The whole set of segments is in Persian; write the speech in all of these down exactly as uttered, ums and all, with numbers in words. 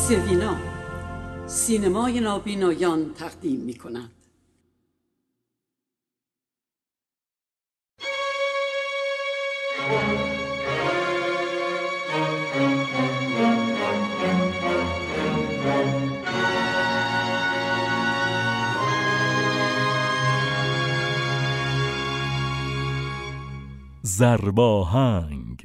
سوینا سینمای نابینایان تقدیم می کند. زرباهنگ.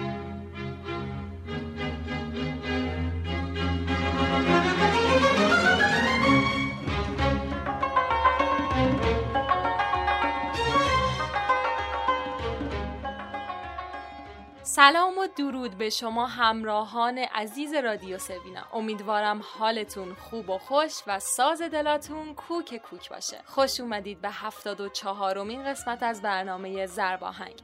سلام و درود به شما همراهان عزیز رادیو سوینا. امیدوارم حالتون خوب و خوش و ساز دلاتون کوک کوک باشه. خوش اومدید به هفتاد و چهارمین قسمت از برنامه زرباهنگ.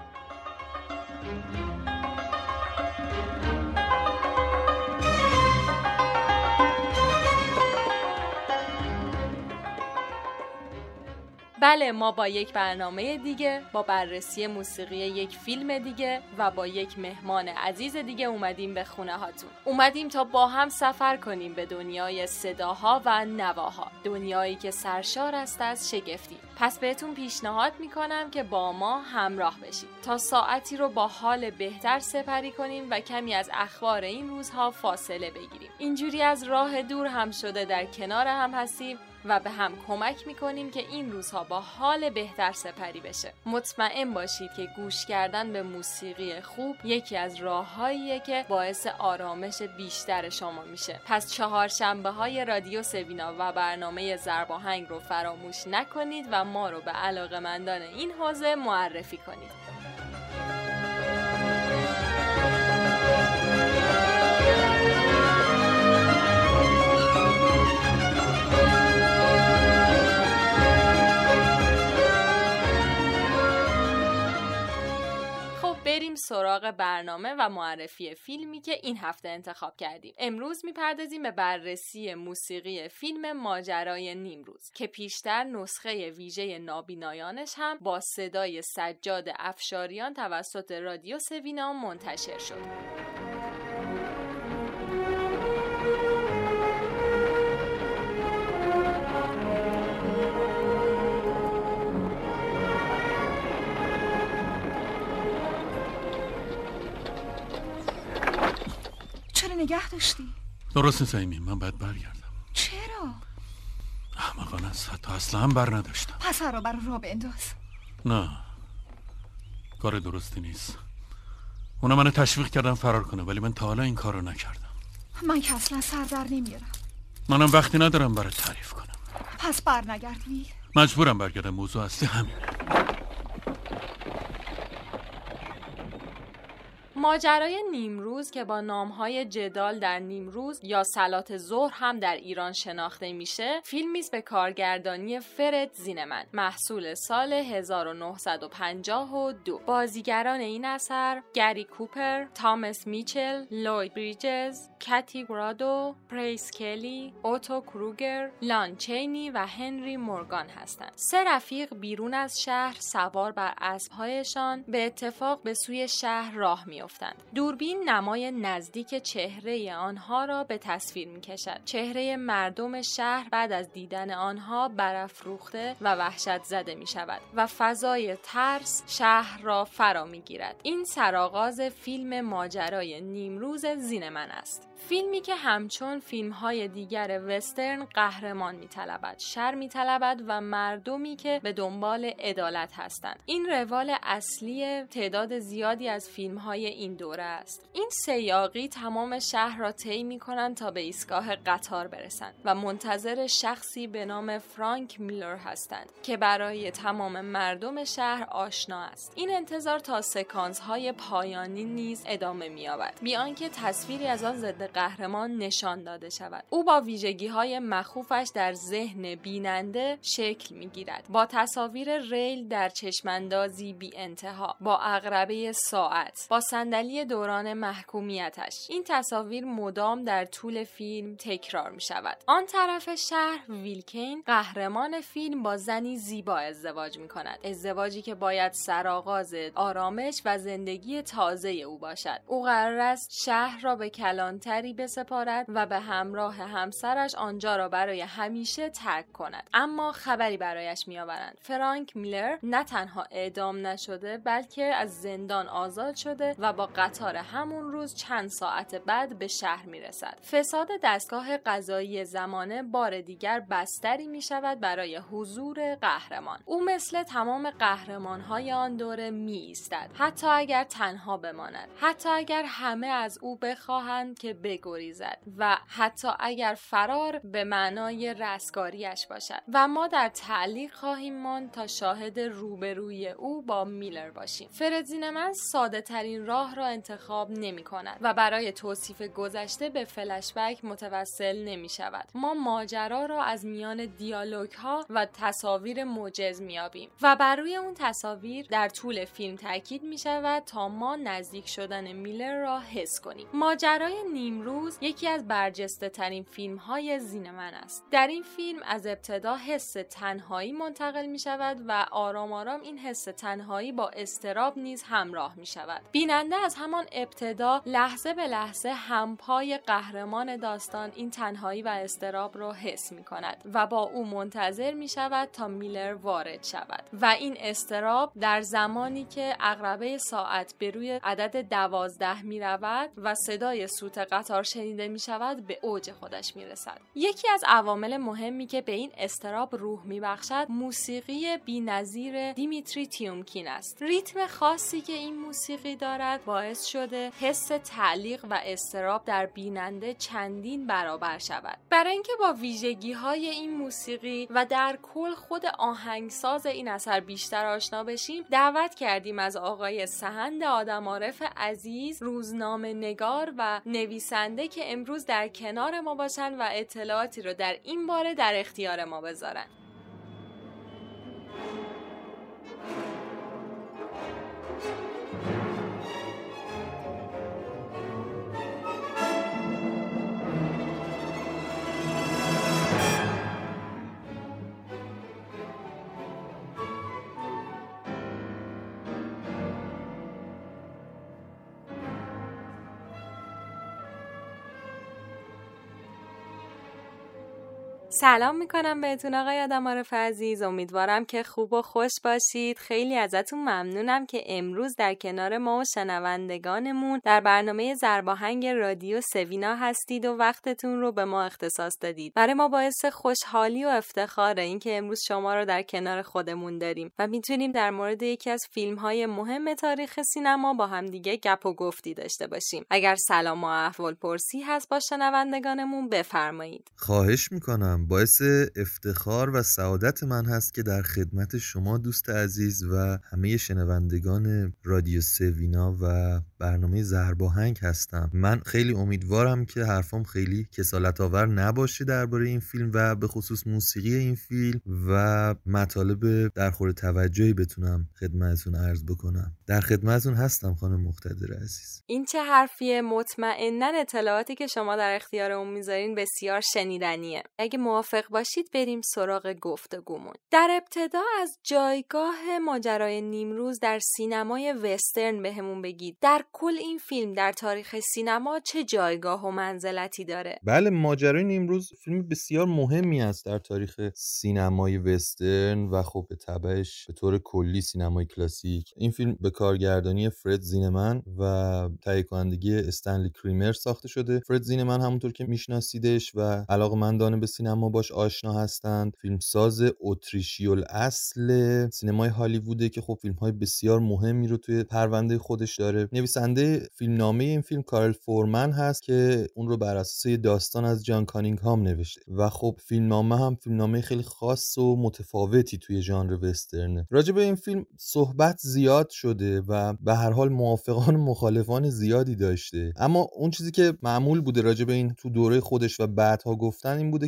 بله، ما با یک برنامه دیگه، با بررسی موسیقی یک فیلم دیگه و با یک مهمان عزیز دیگه اومدیم به خونه هاتون. اومدیم تا با هم سفر کنیم به دنیای صداها و نواها، دنیایی که سرشار است از شگفتی. پس بهتون پیشنهاد میکنم که با ما همراه بشید تا ساعتی رو با حال بهتر سپری کنیم و کمی از اخبار این روزها فاصله بگیریم. اینجوری از راه دور هم شده در کنار هم هستیم و به هم کمک میکنیم که این روزها با حال بهتر سپری بشه. مطمئن باشید که گوش کردن به موسیقی خوب یکی از راههاییه که باعث آرامش بیشتر شما میشه. پس چهارشنبه های رادیو سوینا و برنامه زرباهنگ رو فراموش نکنید و ما رو به علاقه‌مندان این حوزه معرفی کنید. بریم سراغ برنامه و معرفی فیلمی که این هفته انتخاب کردیم. امروز میپردازیم به بررسی موسیقی فیلم ماجرای نیمروز که پیشتر نسخه ویژه نابینایانش هم با صدای سجاد افشاریان توسط رادیو سوینا منتشر شد. نگه داشتی؟ درست نیست من باید برگردم. چرا؟ احمقانه است، حتی اصلا بر نداشتم. پس هر رو بر را بنداز. نه، کار درستی نیست. اونا منو تشویق کردن فرار کنه ولی من تا حالا این کارو نکردم. من که اصلا سر در نمیارم. منم وقتی ندارم برای تعریف کنم. پس بر نگردی؟ مجبورم برگردم، موضوع اصلی همینه. ماجرای نیمروز که با نامهای جدال در نیمروز یا صلات ظهر هم در ایران شناخته میشه، فیلمی است به کارگردانی فرد زینمن، محصول سال هزار و نهصد و پنجاه و دو. بازیگران این اثر گری کوپر، تامس میچل، لوید بریجز، کتی گرادو، پریس کلی، اوتو کروگر، لان چینی و هنری مورگان هستند. سه رفیق بیرون از شهر سوار بر اسب‌هایشان به اتفاق به سوی شهر راه می‌افتند. دوربین نمای نزدیک چهره آنها را به تصویر می‌کشد. چهره مردم شهر بعد از دیدن آنها برافروخته و وحشت زده می‌شود و فضای ترس شهر را فرا می‌گیرد. این سرآغاز فیلم ماجرای نیمروز زینمن است. فیلمی که همچون فیلم‌های دیگر وسترن قهرمان می‌طلبد، شر می‌طلبد و مردمی که به دنبال عدالت هستند. این روال اصلی تعداد زیادی از فیلم‌های این دوره است. این سیاقی تمام شهر را طی می‌کنند تا به ایستگاه قطار برسند و منتظر شخصی به نام فرانک میلر هستند که برای تمام مردم شهر آشنا است. این انتظار تا سکانس‌های پایانی نیز ادامه می‌یابد، بی آنکه تصویری از آن ضد قهرمان نشان داده شود. او با ویژگی‌های مخوفش در ذهن بیننده شکل می‌گیرد، با تصاویر ریل در چشماندازی بی انتها، با عقربه ساعت، با صندلی صندلی دوران محکومیتش. این تصاویر مدام در طول فیلم تکرار می شود. آن طرف شهر ویلکین قهرمان فیلم با زنی زیبا ازدواج می کند. ازدواجی که باید سرآغاز آرامش و زندگی تازه او باشد. او قرار است شهر را به کلانتری بسپارد و به همراه همسرش آنجا را برای همیشه ترک کند. اما خبری برایش می آورند. فرانک میلر نه تنها اعدام نشده بلکه از زندان آزاد شده و با قطار همون روز چند ساعت بعد به شهر می رسد. فساد دستگاه قضایی زمانه بار دیگر بستری می شود برای حضور قهرمان. او مثل تمام قهرمان‌های آن دوره می ایستد، حتی اگر تنها بماند، حتی اگر همه از او بخواهند که بگریزد و حتی اگر فرار به معنای رستگاریش باشد. و ما در تعلیق خواهیم ماند تا شاهد روبروی او با میلر باشیم. فرد زینمن ساده ترین راه را انتخاب نمی کند و برای توصیف گذشته به فلش بک متوسل نمی شود. ما ماجرا را از میان دیالوگ ها و تصاویر موجز می یابیم و بر روی اون تصاویر در طول فیلم تاکید می شود تا ما نزدیک شدن میلر را حس کنیم. ماجرای نیمروز یکی از برجسته ترین فیلم های زینمن است. در این فیلم از ابتدا حس تنهایی منتقل می شود و آرام آرام این حس تنهایی با اضطراب نیز همراه می شود. بیننده از همان ابتدا لحظه به لحظه همپای قهرمان داستان این تنهایی و اضطراب را حس می کند و با او منتظر می شود تا میلر وارد شود و این اضطراب در زمانی که عقربه ساعت به روی عدد دوازده می رود و صدای سوت قطار شنیده می شود به اوج خودش می رسد. یکی از عوامل مهمی که به این اضطراب روح می بخشد موسیقی بی‌نظیر دیمیتری تیومکین است. ریتم خاصی که این موسیقی دارد باعث شده حس تعلیق و اضطراب در بیننده چندین برابر شود. برای اینکه با ویژگی‌های این موسیقی و در کل خود آهنگساز این اثر بیشتر آشنا بشیم، دعوت کردیم از آقای سهند آدمعارف عزیز، روزنامه نگار و نویسنده که امروز در کنار ما باشن و اطلاعاتی رو در این باره در اختیار ما بذارن. سلام میکنم بهتون آقای آدمعارف عزیز، امیدوارم که خوب و خوش باشید. خیلی ازتون ممنونم که امروز در کنار ما و شنوندگانمون در برنامه ضرباهنگ رادیو سوینا هستید و وقتتون رو به ما اختصاص دادید. برای ما باعث خوشحالی و افتخاره این که امروز شما رو در کنار خودمون داریم و میتونیم در مورد یکی از فیلم‌های مهم تاریخ سینما با هم دیگه گپ و گفتی داشته باشیم. اگر سلام و احوال پرسی هست با شنوندگانمون بفرمایید. خواهش میکنم. باعث افتخار و سعادت من هست که در خدمت شما دوست عزیز و همه شنوندگان رادیو سوینا و برنامه ضرباهنگ هستم. من خیلی امیدوارم که حرفام خیلی کسالت آور نباشه درباره این فیلم و به خصوص موسیقی این فیلم و مطالب در خور توجهی بتونم خدمتتون عرض بکنم. در خدمتتون هستم خانم مقتدر عزیز. این چه حرفیه؟ مطمئناً اطلاعاتی که شما در اختیارمون میذارین بسیار شنیدنیه. اگه موافق باشید بریم سراغ گفتگومون. در ابتدا از جایگاه ماجرای نیمروز در سینمای وسترن بهمون بگید. در کل این فیلم در تاریخ سینما چه جایگاه و منزلتی داره؟ بله، ماجرای نیمروز فیلم بسیار مهمی است در تاریخ سینمای وسترن و خب به تبعش به طور کلی سینمای کلاسیک. این فیلم به کارگردانی فرد زینمن و تهیه کنندگی استنلی کریمر ساخته شده. فرد زینمن همونطور که میشناسیدش و علاقه‌مندان به سینما باش آشنا هستند، فیلمساز اتریشی الاصل سینمای هالیووده که خب فیلم‌های بسیار مهمی رو توی پرونده خودش داره. نویسنده فیلمنامه این فیلم کارل فورمن هست که اون رو بر اساس داستان از جان کانینگهام نوشته و خب فیلمنامه هم فیلمنامه خیلی خاص و متفاوتی توی ژانر وسترن. راجع به این فیلم صحبت زیاد شده و به هر حال موافقان و مخالفان زیادی داشته، اما اون چیزی که معمول بوده راجع به این تو دوره خودش و بعدها گفتن این بوده که این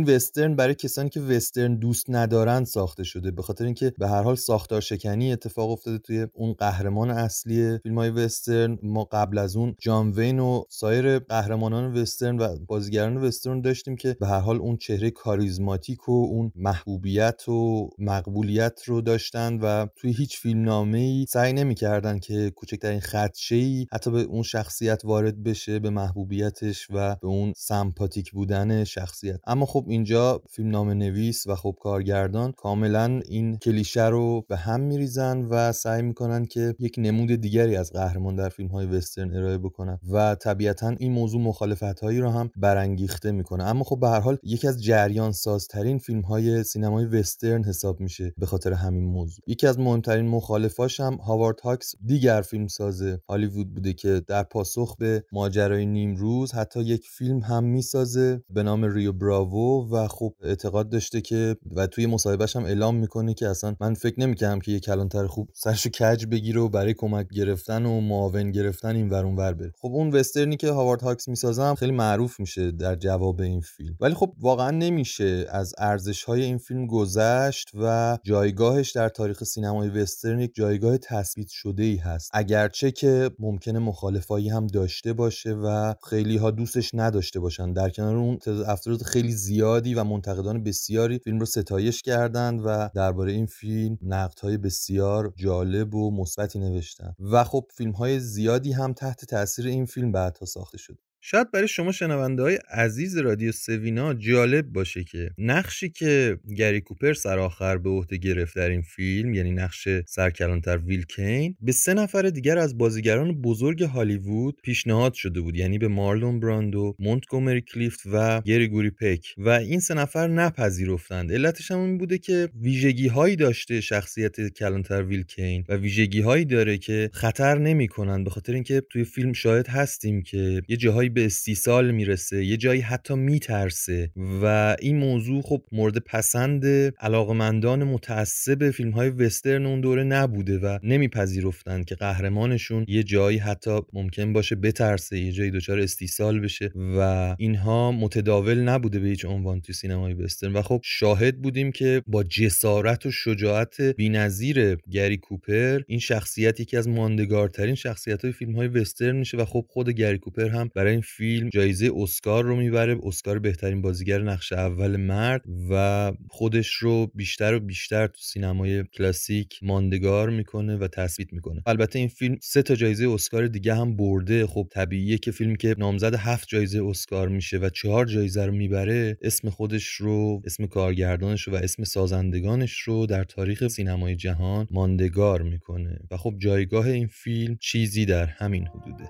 این وسترن برای کسانی که وسترن دوست ندارن ساخته شده، به خاطر اینکه به هر حال ساختار شکنی اتفاق افتاده توی اون قهرمان اصلی فیلم‌های وسترن. ما قبل از اون جان وین و سایر قهرمانان وسترن و بازیگران وسترن داشتیم که به هر حال اون چهره کاریزماتیک و اون محبوبیت و مقبولیت رو داشتن و توی هیچ فیلمنامه‌ای سعی نمی‌کردن که کوچکترین خدشه‌ای حتی به اون شخصیت وارد بشه، به محبوبیتش و به اون سمپاتیک بودن شخصیت. اما خب اینجا فیلمنامه نویس و خب کارگردان کاملا این کلیشه رو به هم میریزن و سعی میکنن که یک نمود دیگری از قهرمان در فیلم‌های وسترن ارائه بکنن و طبیعتاً این موضوع مخالفت‌هایی رو هم برانگیخته میکنه. اما خب به هر حال یکی از جریان سازترین فیلم‌های سینمای وسترن حساب میشه به خاطر همین موضوع. یکی از مهمترین مخالفاش هم هاوارد هاکس، دیگر فیلمساز هالیوود بوده که در پاسخ به ماجرای نیمروز حتی یک فیلم هم میسازه به نام ریو براوو و خب اعتقاد داشته که و توی مصاحبهش هم اعلام میکنه که اصلا من فکر نمی‌کردم که یک کلانتر خوب سرشو کج بگیره و برای کمک گرفتن و معاون گرفتن این ور اون ور بره. خب اون وسترنی که هاوارد هاکس میسازه هم خیلی معروف میشه در جواب این فیلم، ولی خب واقعا نمیشه از ارزش‌های این فیلم گذشت و جایگاهش در تاریخ سینمای وسترن یک جایگاه تثبیت شده‌ای هست، اگرچه که ممکنه مخالفایی هم داشته باشه و خیلی ها دوستش نداشته باشن. در کنار اون افراد خیلی زیادی و منتقدان بسیاری فیلم رو ستایش کردند و درباره این فیلم نقدهای بسیار جالب و مثبتی نوشتن و خب فیلم‌های زیادی هم تحت تاثیر این فیلم بعدها ساخته شد. شاید برای شما شنونده‌های عزیز رادیو سوینا جالب باشه که نقشی که گری کوپر سرآخر به عهده گرفت در این فیلم، یعنی نقش سرکلانتر ویل کین، به سه نفر دیگر از بازیگران بزرگ هالیوود پیشنهاد شده بود، یعنی به مارلون براندو، مونتگومری کلیفت و گریگوری پک، و این سه نفر نپذیرفتند. علتش هم این بوده که ویژگی‌هایی داشته شخصیت کلانتر ویل کین و ویژگی‌هایی داره که خطر نمی‌کنن، به خاطر اینکه توی فیلم شاهد هستیم که یه جاهایی به استیصال میرسه، یه جایی حتی میترسه و این موضوع خب مورد پسند علاقمندان متعصب فیلم‌های وسترن اون دوره نبوده و نمیپذیرفتن که قهرمانشون یه جایی حتی ممکن باشه بترسه، یه جایی دچار استیصال بشه و اینها متداول نبوده به هیچ عنوان توی سینمای وسترن. و خب شاهد بودیم که با جسارت و شجاعت بی‌نظیر گری کوپر این شخصیت یکی از ماندگارترین شخصیت‌های فیلم‌های وسترن میشه و خب خود گری کوپر هم برای این فیلم جایزه اسکار رو میبره، اسکار بهترین بازیگر نقش اول مرد، و خودش رو بیشتر و بیشتر تو سینمای کلاسیک ماندگار میکنه و تثبیت میکنه. البته این فیلم سه تا جایزه اسکار دیگه هم برده. خب طبیعیه که فیلمی که نامزد هفت جایزه اسکار میشه و چهار جایزه رو میبره اسم خودش رو، اسم کارگردانش رو و اسم سازندگانش رو در تاریخ سینمای جهان ماندگار میکنه و خب جایگاه این فیلم چیزی در همین حدوده.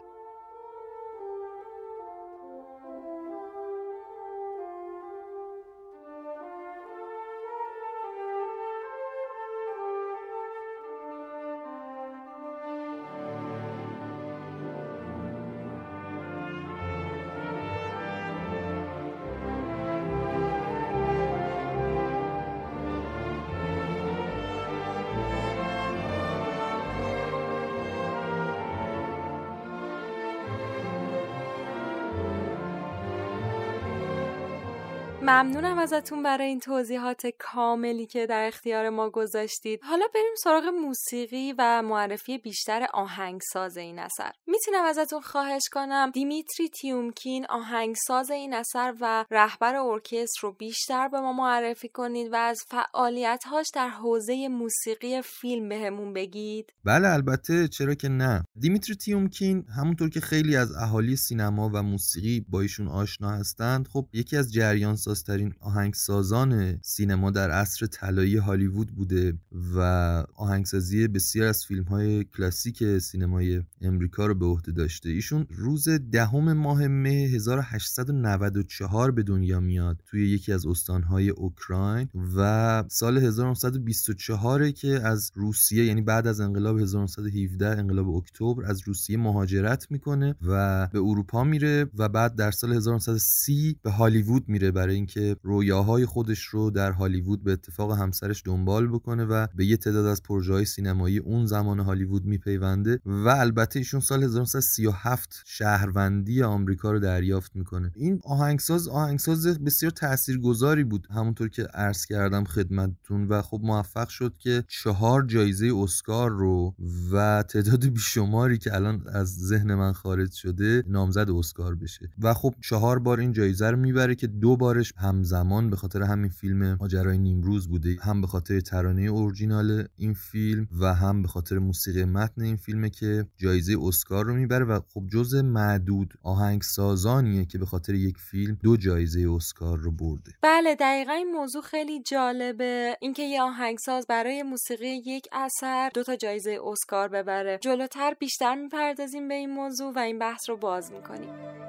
ممنونم ازتون برای این توضیحات کاملی که در اختیار ما گذاشتید. حالا بریم سراغ موسیقی و معرفی بیشتر آهنگساز این اثر. میتونم ازتون خواهش کنم دیمیتری تیومکین آهنگساز این اثر و رهبر ارکستر رو بیشتر به ما معرفی کنید و از فعالیت‌هاش در حوزه موسیقی فیلم بهمون بگید؟ بله البته، چرا که نه. دیمیتری تیومکین همونطور که خیلی از اهالی سینما و موسیقی با ایشون آشنا هستند، خب یکی از جریان ترین آهنگسازان سینما در عصر طلایی هالیوود بوده و آهنگسازی بسیار از فیلم‌های کلاسیک سینمای امریکا رو به عهده داشته. ایشون روز دهم ماه مه هزار و هشتصد و نود و چهار به دنیا میاد توی یکی از استان‌های اوکراین و سال هزار و نهصد و بیست و چهار که از روسیه، یعنی بعد از انقلاب هزار و نهصد و هفده، انقلاب اکتبر، از روسیه مهاجرت میکنه و به اروپا میره و بعد در سال هزار و نهصد و سی به هالیوود میره برای اینکه رویاهای خودش رو در هالیوود به اتفاق همسرش دنبال بکنه و به یه تعداد از پروژه‌های سینمایی اون زمان هالیوود میپیونده و البته ایشون سال هزار و نهصد و سی و هفت شهروندی آمریکا رو دریافت میکنه. این آهنگساز آهنگساز بسیار تاثیرگذاری بود همونطور که عرض کردم خدمتتون و خب موفق شد که چهار جایزه اسکار رو و تعداد بیشماری که الان از ذهن من خارج شده نامزد اسکار بشه و خب چهار بار این جایزه رو میبره که دو بارش همزمان به خاطر همین فیلم ماجرای نیمروز بوده، هم به خاطر ترانه اورجینال این فیلم و هم به خاطر موسیقی متن این فیلمه که جایزه اسکار رو میبره و خب جزء معدود آهنگسازانیه که به خاطر یک فیلم دو جایزه اسکار رو برده. بله دقیقاً این موضوع خیلی جالبه، اینکه یه آهنگساز برای موسیقی یک اثر دو تا جایزه اسکار ببره. جلوتر بیشتر میپردازیم به این موضوع و این بحث رو باز میکنیم.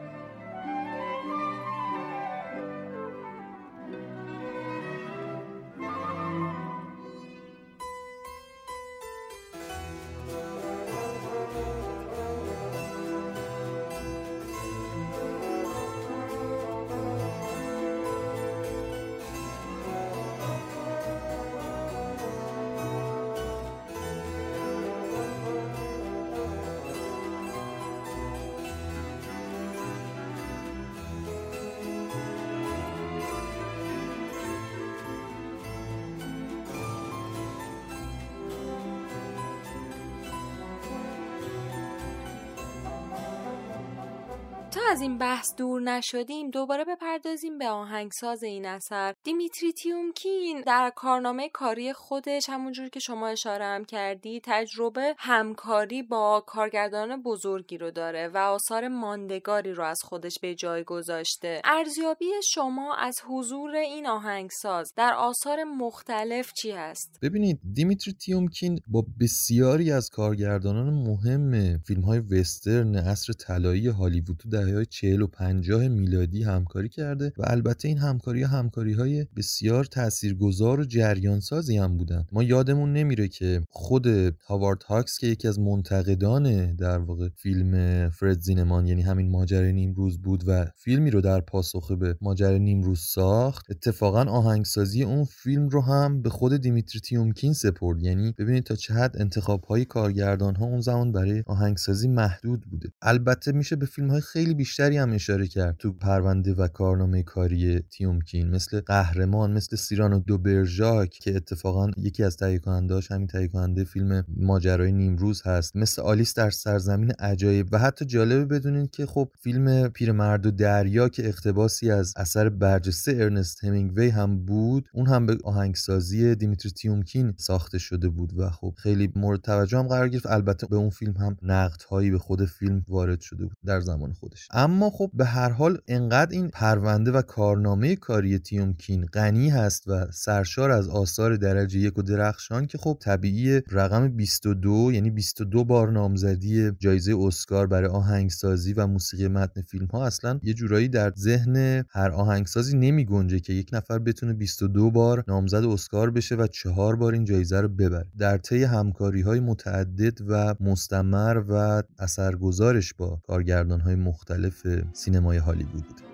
تا از این بحث دور نشدیم دوباره بپردازیم به آهنگساز این اثر. دیمیتری تیومکین در کارنامه کاری خودش همونجور که شما اشاره هم کردی تجربه همکاری با کارگردان بزرگی رو داره و آثار ماندگاری رو از خودش به جای گذاشته. ارزیابی شما از حضور این آهنگساز در آثار مختلف چی هست؟ ببینید دیمیتری تیومکین با بسیاری از کارگردانان مهم فیلم‌های وسترن عصر طلایی هالیوود تو دهه‌های چهل و پنجاه میلادی همکاری کرده و البته این همکاری همکاری‌های بسیار تاثیرگذار و جریان‌سازی هم بودن. ما یادمون نمیره که خود هاوارد هاکس که یکی از منتقدان در واقع فیلم فرد زینمان یعنی همین ماجرای نیمروز بود و فیلمی رو در پاسخ به ماجرای نیمروز ساخت، اتفاقا آهنگسازی اون فیلم رو هم به خود دیمیتری تیومکین سپرد. یعنی ببینید تا چه حد انتخاب‌های کارگردان‌ها اون زمان برای آهنگسازی محدود بوده. البته میشه به فیلم‌های خیلی بیشتری هم اشاره کرد تو پرونده و کارنامه کاری تیومکین، مثل قهرمان، مثل سیرانو دو برژاک که اتفاقا یکی از تهیه کننده‌اش همین تهیه کننده فیلم ماجرای نیمروز هست، مثل آلیس در سرزمین عجایب و حتی جالبه بدونید که خب فیلم پیرمرد و دریا که اقتباسی از اثر برجسته ارنست همینگوی هم بود، اون هم به آهنگسازی دیمیتری تیومکین ساخته شده بود و خب خیلی مورد توجه هم قرار گرفت. البته به اون فیلم هم نقدهایی به خود فیلم وارد شده بود در زمان خودش. اما خب به هر حال انقدر این پرونده و کارنامه کاری تیومکین غنی هست و سرشار از آثار درجه یک و درخشان که خب طبیعی رقم بیست و دو یعنی بیست و دو بار نامزدی جایزه اسکار برای آهنگسازی و موسیقی متن فیلم ها اصلا یه جورایی در ذهن هر آهنگسازی نمی گنجه که یک نفر بتونه بیست و دو بار نامزد اسکار بشه و چهار بار این جایزه رو ببره. در طی همکاری‌های متعدد و مستمر و اثرگذارش با کارگردان‌های مختلف سینمای هالیوود بود.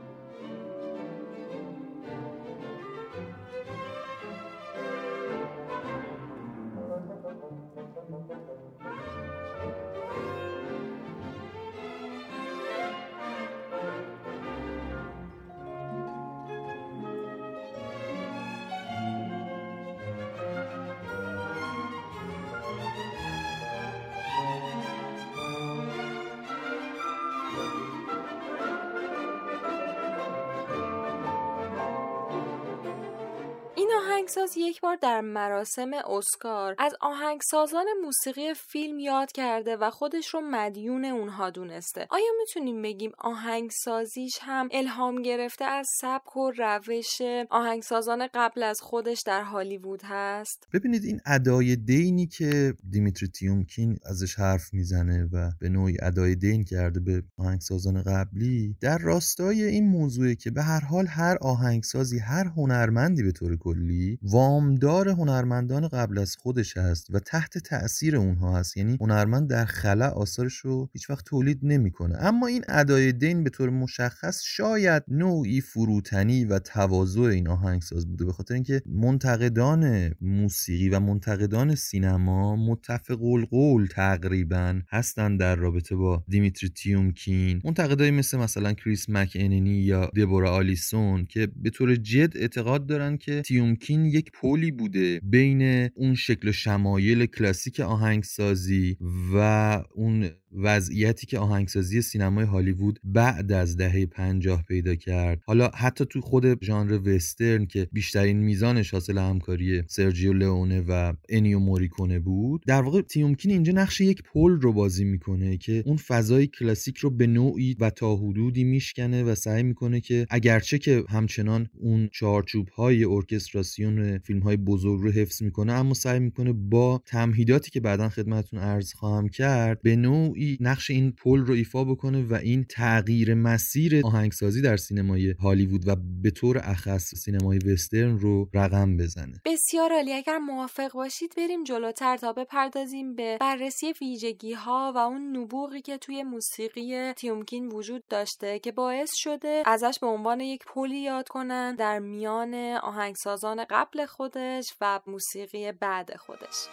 آهنگساز یک بار در مراسم اسکار از آهنگسازان موسیقی فیلم یاد کرده و خودش رو مدیون اونها دونسته. آیا میتونیم بگیم آهنگسازیش هم الهام گرفته از سبک و روش آهنگسازان قبل از خودش در هالیوود هست؟ ببینید این ادای دینی که دیمیتری تیومکین ازش حرف میزنه و به نوعی ادای دین کرده به آهنگسازان قبلی در راستای این موضوعه که به هر حال هر آهنگسازی، هر هنرمندی به طور کلی موسیقی وامدار هنرمندان قبل از خودش هست و تحت تأثیر اونها هست. یعنی هنرمند در خلا آثارش رو هیچ وقت تولید نمیکنه. اما این ادای دین به طور مشخص شاید نوعی فروتنی و تواضع این آهنگساز بوده، به خاطر اینکه منتقدان موسیقی و منتقدان سینما متفق القول تقریبا هستن در رابطه با دیمیتری تیومکین. منتقدای مثل مثلا کریس مک اننی یا دبورا آلیسون که به طور جد اعتقاد دارن که تیومکین یک پلی بوده بین اون شکل و شمایل کلاسیک آهنگسازی و اون وضعیتی که آهنگسازی سینمای هالیوود بعد از دهه پنجاه پیدا کرد. حالا حتی تو خود ژانر وسترن که بیشترین میزانش حاصل همکاری سرجیو لئونه و انیو موریکونه بود، در واقع تیومکین اینجا نقش یک پل رو بازی میکنه که اون فضای کلاسیک رو به نوعی و تا حدودی میشکنه و سعی میکنه که اگرچه که همچنان اون چارچوب‌های ارکستراسیون فیلم‌های بزرگ رو حفظ میکنه، اما سعی میکنه با تمهیداتی که بعداً خدمتتون عرض خواهم کرد به نوعی نقش این پل رو ایفا بکنه و این تغییر مسیر آهنگسازی در سینمای هالیوود و به طور اخص سینمای وسترن رو رقم بزنه. بسیار عالی. اگر موافق باشید بریم جلوتر تا بپردازیم به بررسی ویژگی‌ها و اون نبوغی که توی موسیقی تیومکین وجود داشته که باعث شده ازش به عنوان یک پلی یاد کنن در میان آهنگسازان قبل خودش و موسیقی بعد خودش.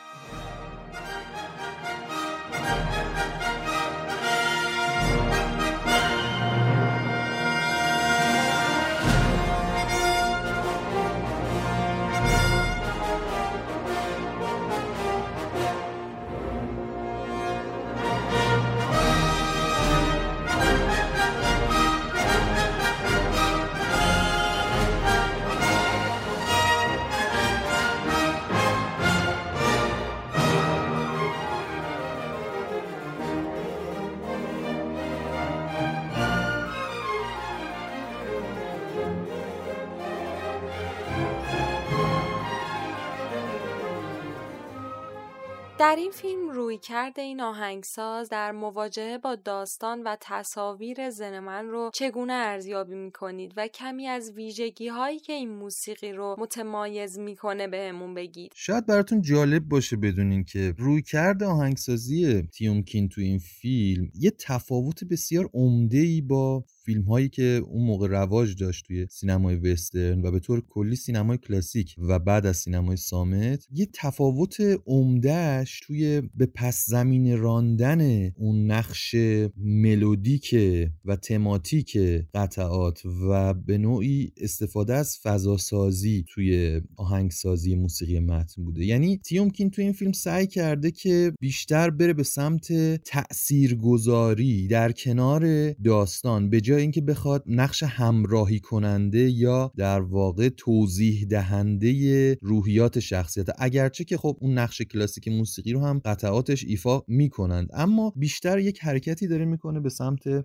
در این فیلم رویکرد این آهنگساز در مواجهه با داستان و تصاویر زنمن رو چگونه ارزیابی می‌کنید و کمی از ویژگی‌هایی که این موسیقی رو متمایز می‌کنه بهمون بگید. شاید براتون جالب باشه بدونین که رویکرد آهنگسازی تیومکین تو این فیلم یه تفاوت بسیار عمده‌ای با فیلم هایی که اون موقع رواج داشت توی سینمای وسترن و به طور کلی سینمای کلاسیک و بعد از سینمای صامت، یه تفاوت عمدهش توی به پس زمین راندن اون نقش ملودیک و تماتیک قطعات و به نوعی استفاده از فضاسازی توی آهنگسازی موسیقی متن بوده. یعنی تیومکین توی این فیلم سعی کرده که بیشتر بره به سمت تأثیرگذاری در کنار داستان، به جای اینکه بخواد نقش همراهی کننده یا در واقع توضیح دهنده روحیات شخصیت، اگرچه که خب اون نقش کلاسیک موسیقی رو هم قطعاتش ایفا میکنند، اما بیشتر یک حرکتی داره میکنه به سمت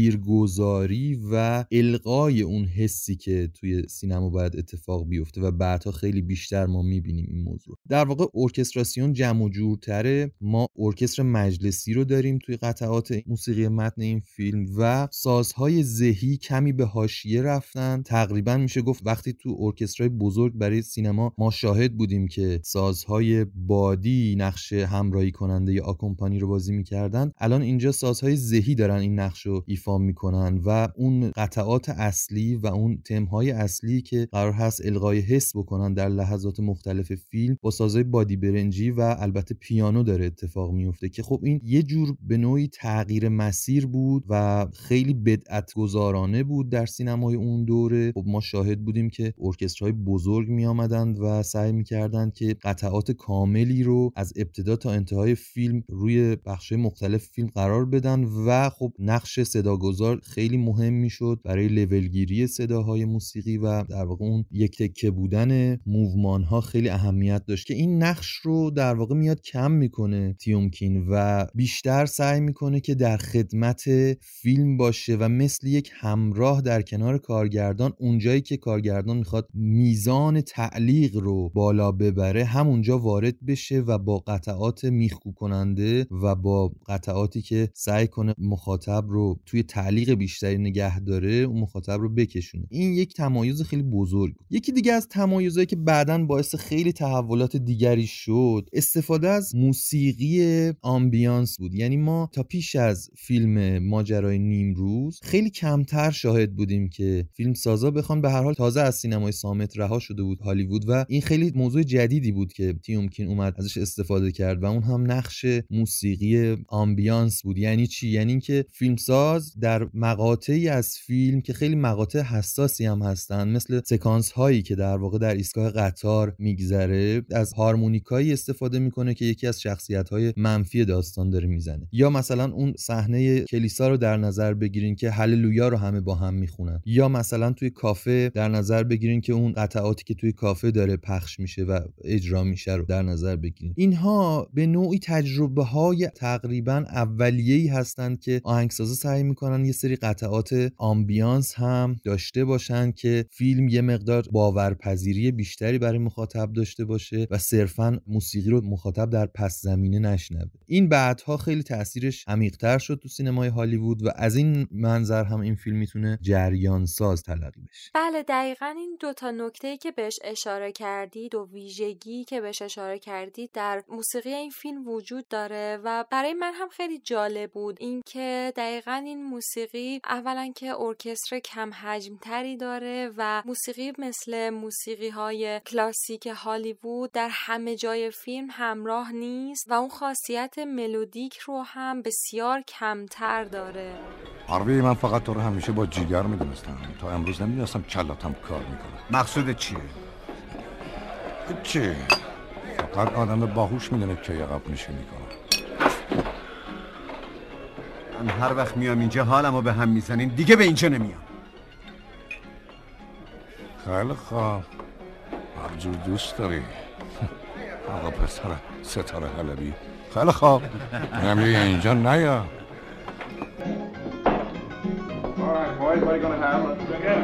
تأثیرگذاری و القای اون حسی که توی سینما باید اتفاق بیفته و بعدها خیلی بیشتر ما میبینیم این موضوع. در واقع ارکستراسیون جمع و جورتره. ما ارکستر مجلسی رو داریم توی قطعات موسیقی متن این فیلم و سازهای ذهی کمی به حاشیه رفتن. تقریبا میشه گفت وقتی تو ارکسترهای بزرگ برای سینما ما شاهد بودیم که سازهای بادی نقش همراهی کننده یا آکومپانی رو بازی میکردن، الان اینجا سازهای ذهی دارن این نقش رو ایفا میکنن و اون قطعات اصلی و اون تمهای اصلی که قرار هست القای حس بکنن در لحظات مختلف فیلم با سازهای بادی برنجی و البته پیانو داره اتفاق میفته که خب این یه جور به نوعی تغییر مسیر بود و خیلی بدعت گذارانه بود در سینمای اون دوره. خب ما شاهد بودیم که ارکسترهای بزرگ می آمدند و سعی می کردند که قطعات کاملی رو از ابتدا تا انتهای فیلم روی بخش‌های مختلف فیلم قرار بدن و خب نقش صداگذار خیلی مهم می شد برای لولگیری صداهای موسیقی و در واقع اون یک تکه بودن موومان ها خیلی اهمیت داشت که این نقش رو در واقع میاد کم میکنه تیومکین و بیشتر سعی میکنه که در خدمت فیلم باشه و مثل یک همراه در کنار کارگردان، اونجایی که کارگردان میخواد میزان تعلیق رو بالا ببره همونجا وارد بشه و با قطعات میخکوب کننده و با قطعاتی که سعی کنه مخاطب رو توی تعلیق بیشتری نگه داره اون مخاطب رو بکشونه. این یک تمایز خیلی بزرگ بود. یکی دیگه از تمایزایی که بعداً باعث خیلی تحولات دیگری شد استفاده از موسیقی آمبیانس بود. یعنی ما تا پیش از فیلم ماجرای نیمروز خیلی کمتر شاهد بودیم که فیلم سازا بخوان، به هر حال تازه از سینمای صامت رها شده بود هالیوود و این خیلی موضوع جدیدی بود که تیومکین اومد ازش استفاده کرد و اون هم نقش موسیقی آمبیانس بود. یعنی چی؟ یعنی اینکه فیلمساز در مقاطعی از فیلم که خیلی مقاطع حساسی هم هستن، مثل سکانس هایی که در واقع در ایستگاه قطار میگذره، از هارمونیکایی استفاده میکنه که یکی از شخصیت های منفی داستان داره میزنه. یا مثلا اون صحنه کلیسا رو در نظر بگیرین که هللویا رو همه با هم میخونن. یا مثلا توی کافه در نظر بگیرین که اون قطعاتی که توی کافه داره پخش میشه و اجرا میشه رو در نظر بگیرین. اینها به نوعی تجربه های تقریبا اولیه‌ای هستند که آهنگسازا سعی میکنن یه سری قطعات آمبیانس هم داشته باشن که فیلم یه مقدار باورپذیری بیشتری برای مخاطب داشته باشه و صرفاً موسیقی رو مخاطب در پس زمینه نشنوه. این بعدها خیلی تاثیرش عمیق‌تر شد تو سینمای هالیوود و از این منظر هم این فیلم میتونه جریان ساز تلقی بشه. بله دقیقاً این دو تا نکته‌ای که بهش اشاره کردید و ویژگی که بهش اشاره کردید در موسیقی این فیلم وجود داره و برای من هم خیلی جالب بود این که دقیقاً این موسیقی اولا که ارکستر کم حجم‌تری داره و موسیقی مثل موسیقی‌های کلاسیک هالیوود در همه جای فیلم همراه نیست و اون خاصیت ملودیک رو هم بسیار کمتر داره. عربی من فقط تو رو همیشه با جیگر میدونستم، تا امروز نمیدونستم کلاتم کار میکنه. مقصود چیه؟ چی؟ فقط آدم باهوش میدونه که عقب نشینی کنه. من هر وقت میام اینجا حالمو به هم میزنین، دیگه به اینجا نمیام. خیلی خوب، هر جور دوست داری. آقا پسر ستاره حلبی. خیلی خوب، میام یه اینجا نیا. Alright boys, what are you gonna have? Let's begin.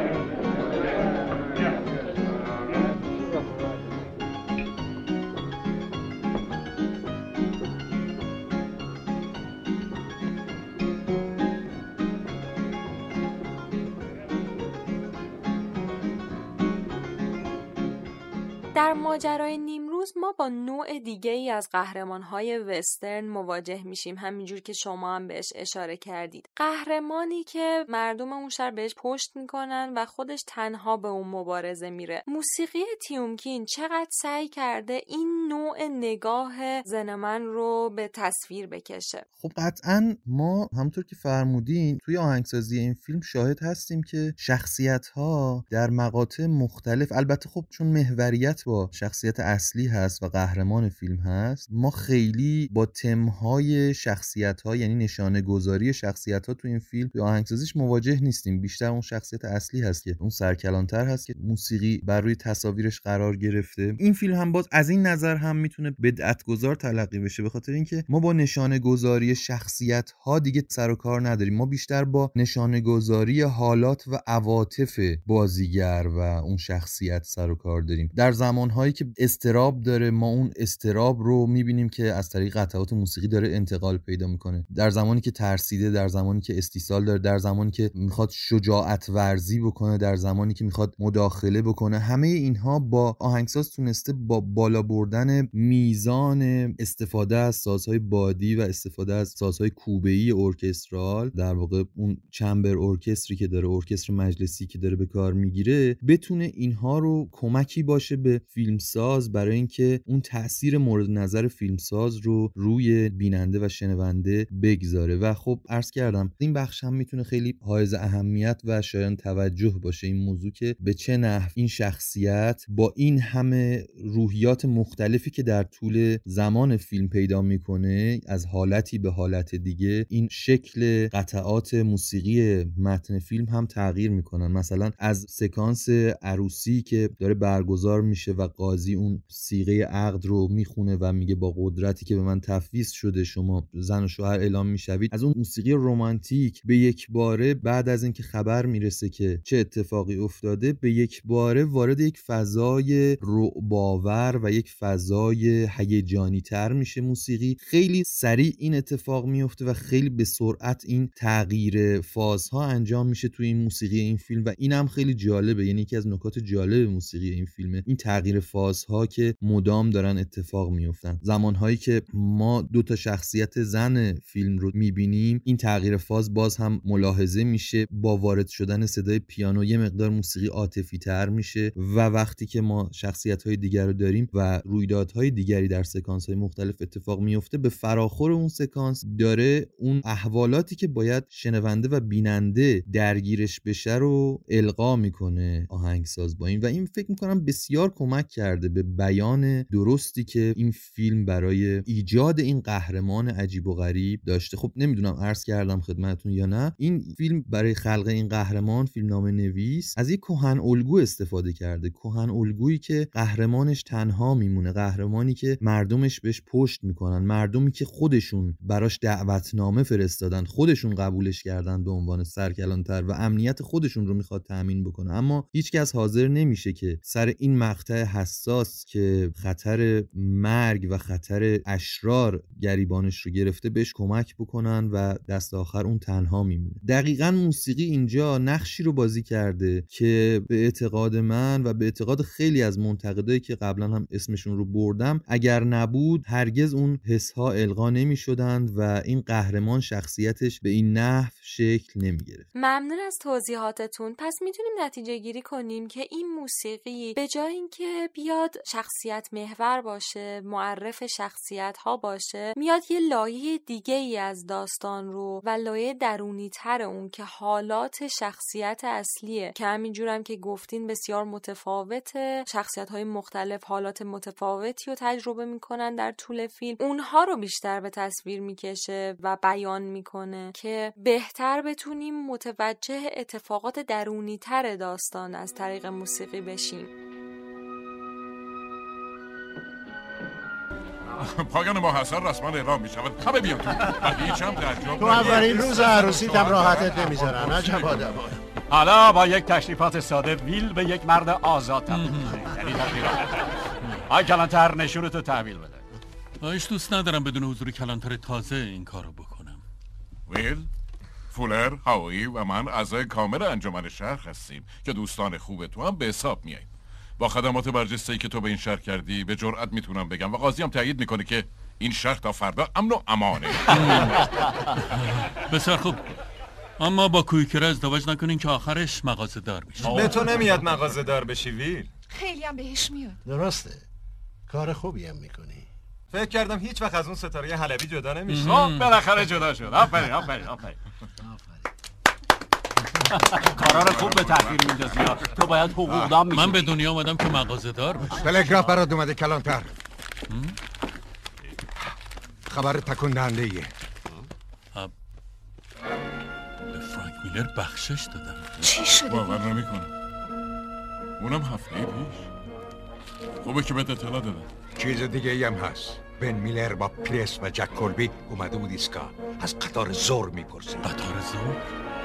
در ماجرای نیمروز ما با نوع دیگه ای از قهرمان‌های وسترن مواجه میشیم، همینجور که شما هم بهش اشاره کردید. قهرمانی که مردم اون شهر بهش پشت میکنن و خودش تنها به اون مبارزه میره. موسیقی تیومکین چقدر سعی کرده این نوع نگاه زینمن رو به تصویر بکشه. خب قطعاً ما همونطور که فرمودین توی آهنگسازی این فیلم شاهد هستیم که شخصیت‌ها در مقاطع مختلف، البته خب چون محوریت با شخصیت اصلی هست و قهرمان فیلم هست، ما خیلی با تمهای شخصیت‌ها یعنی نشانه گذاری شخصیت‌ها تو این فیلم توی آهنگسازیش مواجه نیستیم. بیشتر اون شخصیت اصلی هست که اون سرکلان‌تر هست که موسیقی بر روی تصاویرش قرار گرفته. این فیلم هم باز از این نظر هم میتونه بدعت‌گذار تلقی بشه، به خاطر اینکه ما با نشانه گذاری شخصیت‌ها دیگه سر و کار نداریم. ما بیشتر با نشانه گذاری حالات و عواطف بازیگر و اون شخصیت سر و کار داریم. در زمانهایی که استراب داره ما اون استراب رو میبینیم که از طریق قطعات موسیقی داره انتقال پیدا میکنه. در زمانی که ترسیده، در زمانی که استیصال داره، در زمانی که میخواد شجاعت ورزی بکنه، در زمانی که میخواد مداخله بکنه، همه اینها با آهنگساز تونسته با بالا بردن میزان استفاده از سازهای بادی و استفاده از سازهای کوبه‌ای ارکسترال، در واقع اون چمبر ارکستری که داره، ارکستر مجلسی که داره به کار میگیره، بتونه اینها رو کمکی باشه به فیلمساز برای اینکه اون تأثیر مورد نظر فیلمساز رو روی بیننده و شنونده بگذاره. و خب عرض کردم این بخش هم میتونه خیلی حائز اهمیت و شایان توجه باشه این موضوع که به چه نحو این شخصیت با این همه روحیات مختلفی که در طول زمان فیلم پیدا میکنه، از حالتی به حالت دیگه، این شکل قطعات موسیقی متن فیلم هم تغییر میکنن. مثلا از سکانس عروسی که داره برگزار میشه و قاضی اون صیغه عقد رو میخونه و میگه با قدرتی که به من تفویض شده شما زن و شوهر اعلام میشوید. از اون موسیقی رمانتیک به یک باره بعد از اینکه خبر میرسه که چه اتفاقی افتاده به یک باره وارد یک فضای رعب‌آور و یک فضای هیجانی تر میشه. موسیقی خیلی سریع این اتفاق میفته و خیلی به سرعت این تغییر فازها انجام میشه توی این موسیقی این فیلم و اینم خیلی جالبه. یعنی یکی از نکات جالب موسیقی این فیلمه این تغییر فازها که مدام دارن اتفاق میفتن. زمانهایی که ما دو تا شخصیت زن فیلم رو میبینیم این تغییر فاز باز هم ملاحظه میشه. با وارد شدن صدای پیانو یه مقدار موسیقی عاطفی تر میشه و وقتی که ما شخصیت‌های دیگر رو داریم و رویدادهای دیگری در سکانس‌های مختلف اتفاق میفته به فراخور اون سکانس داره اون احوالاتی که باید شنونده و بیننده درگیرش بشه رو القا میکنه آهنگساز با این و این فکر میکنم بسیار کمک کرده به بیان درستی که این فیلم برای ایجاد این قهرمان عجیب و غریب داشته. خب نمیدونم عرض کردم خدمتتون یا نه، این فیلم برای خلق این قهرمان فیلمنامه نویس از یک کهن الگو استفاده کرده. کهن الگویی که قهرمانش تنها میمونه، قهرمانی که مردمش بهش پشت میکنن، مردمی که خودشون براش دعوتنامه فرستادن، خودشون قبولش کردن به عنوان سرکلانتر و امنیت خودشون رو میخواد تامین بکنه، اما هیچکس حاضر نمیشه که سر این مقطع حساس که خطر مرگ و خطر اشرار گریبانش رو گرفته بهش کمک بکنن و دست آخر اون تنها میمونه. دقیقاً موسیقی اینجا نقشی رو بازی کرده که به اعتقاد من و به اعتقاد خیلی از منتقدایی که قبلا هم اسمشون رو بردم اگر نبود هرگز اون حسها القا نمیشدند و این قهرمان شخصیتش به این نحو شکل نمیگرفت. ممنون از توضیحاتتون. پس میتونیم نتیجه گیری کنیم که این موسیقی به جای اینکه بیاد شخصیت محور باشه، معرف شخصیت ها باشه، میاد یه لایه دیگه ای از داستان رو و لایه درونی تر اون که حالات شخصیت اصلیه که همینجورم که گفتین بسیار متفاوته، شخصیت های مختلف حالات متفاوتی رو تجربه میکنن در طول فیلم، اونها رو بیشتر به تصویر میکشه و بیان میکنه که بهتر بتونیم متوجه اتفاقات درونی تر داستان از طریق موسیقی بشیم. پایان ماه حسن رسما اعلام می شود. همه بیان تو. و هیچ هم تعجب تو اولین روز عروسیت هم راحتت نمیذارن. عجب آدم. حالا با یک تشریفات ساده ویل به یک مرد آزاد تبدیل میشه. یعنی تبدیل آی کلانتر نشونتو تحویل بده. آیش دوست ندارم بدون حضور کلانتر تازه این کارو بکنم. ویل، فولر، هاوایی و من اعضای کامل انجمن شهر هستیم که دوستان خوب تو هم به حساب میاییم. با خدمات برجسته‌ای که تو به این شهر کردی به جرئت میتونم بگم و قاضی هم تایید میکنه که این شهر تا فردا امن و امانه. بسیار خوب، اما با کویکر ازدواج نکنین که آخرش مغازه دار میشه. به تو نمیاد مغازه دار بشی ویل؟ خیلی هم بهش میاد. درسته، کار خوبی هم میکنی. فکر کردم هیچ وقت از اون ستاره حلبی جدا نمیشه. خب بالاخره جدا شد. آفرین آفرین آفرین. کارا رو خوب به تحقیر میندازی. تو باید حقوق دام میشی. من به دنیا اومدم که مغازه دار بشم. تلگراف برات اومده کلانتر. خبر تکون دهنده ایه. به فرانک میلر بخشش دادم. چی شده؟ باور نمیکنم. اونم هفته پیش. خوبه که بهت اطلاع دادم. چیز دیگه ای هم هست. بن میلر با پریس و جک کلبی اومده بود ایسکا. از قطار زور میپرسید. قطار زور؟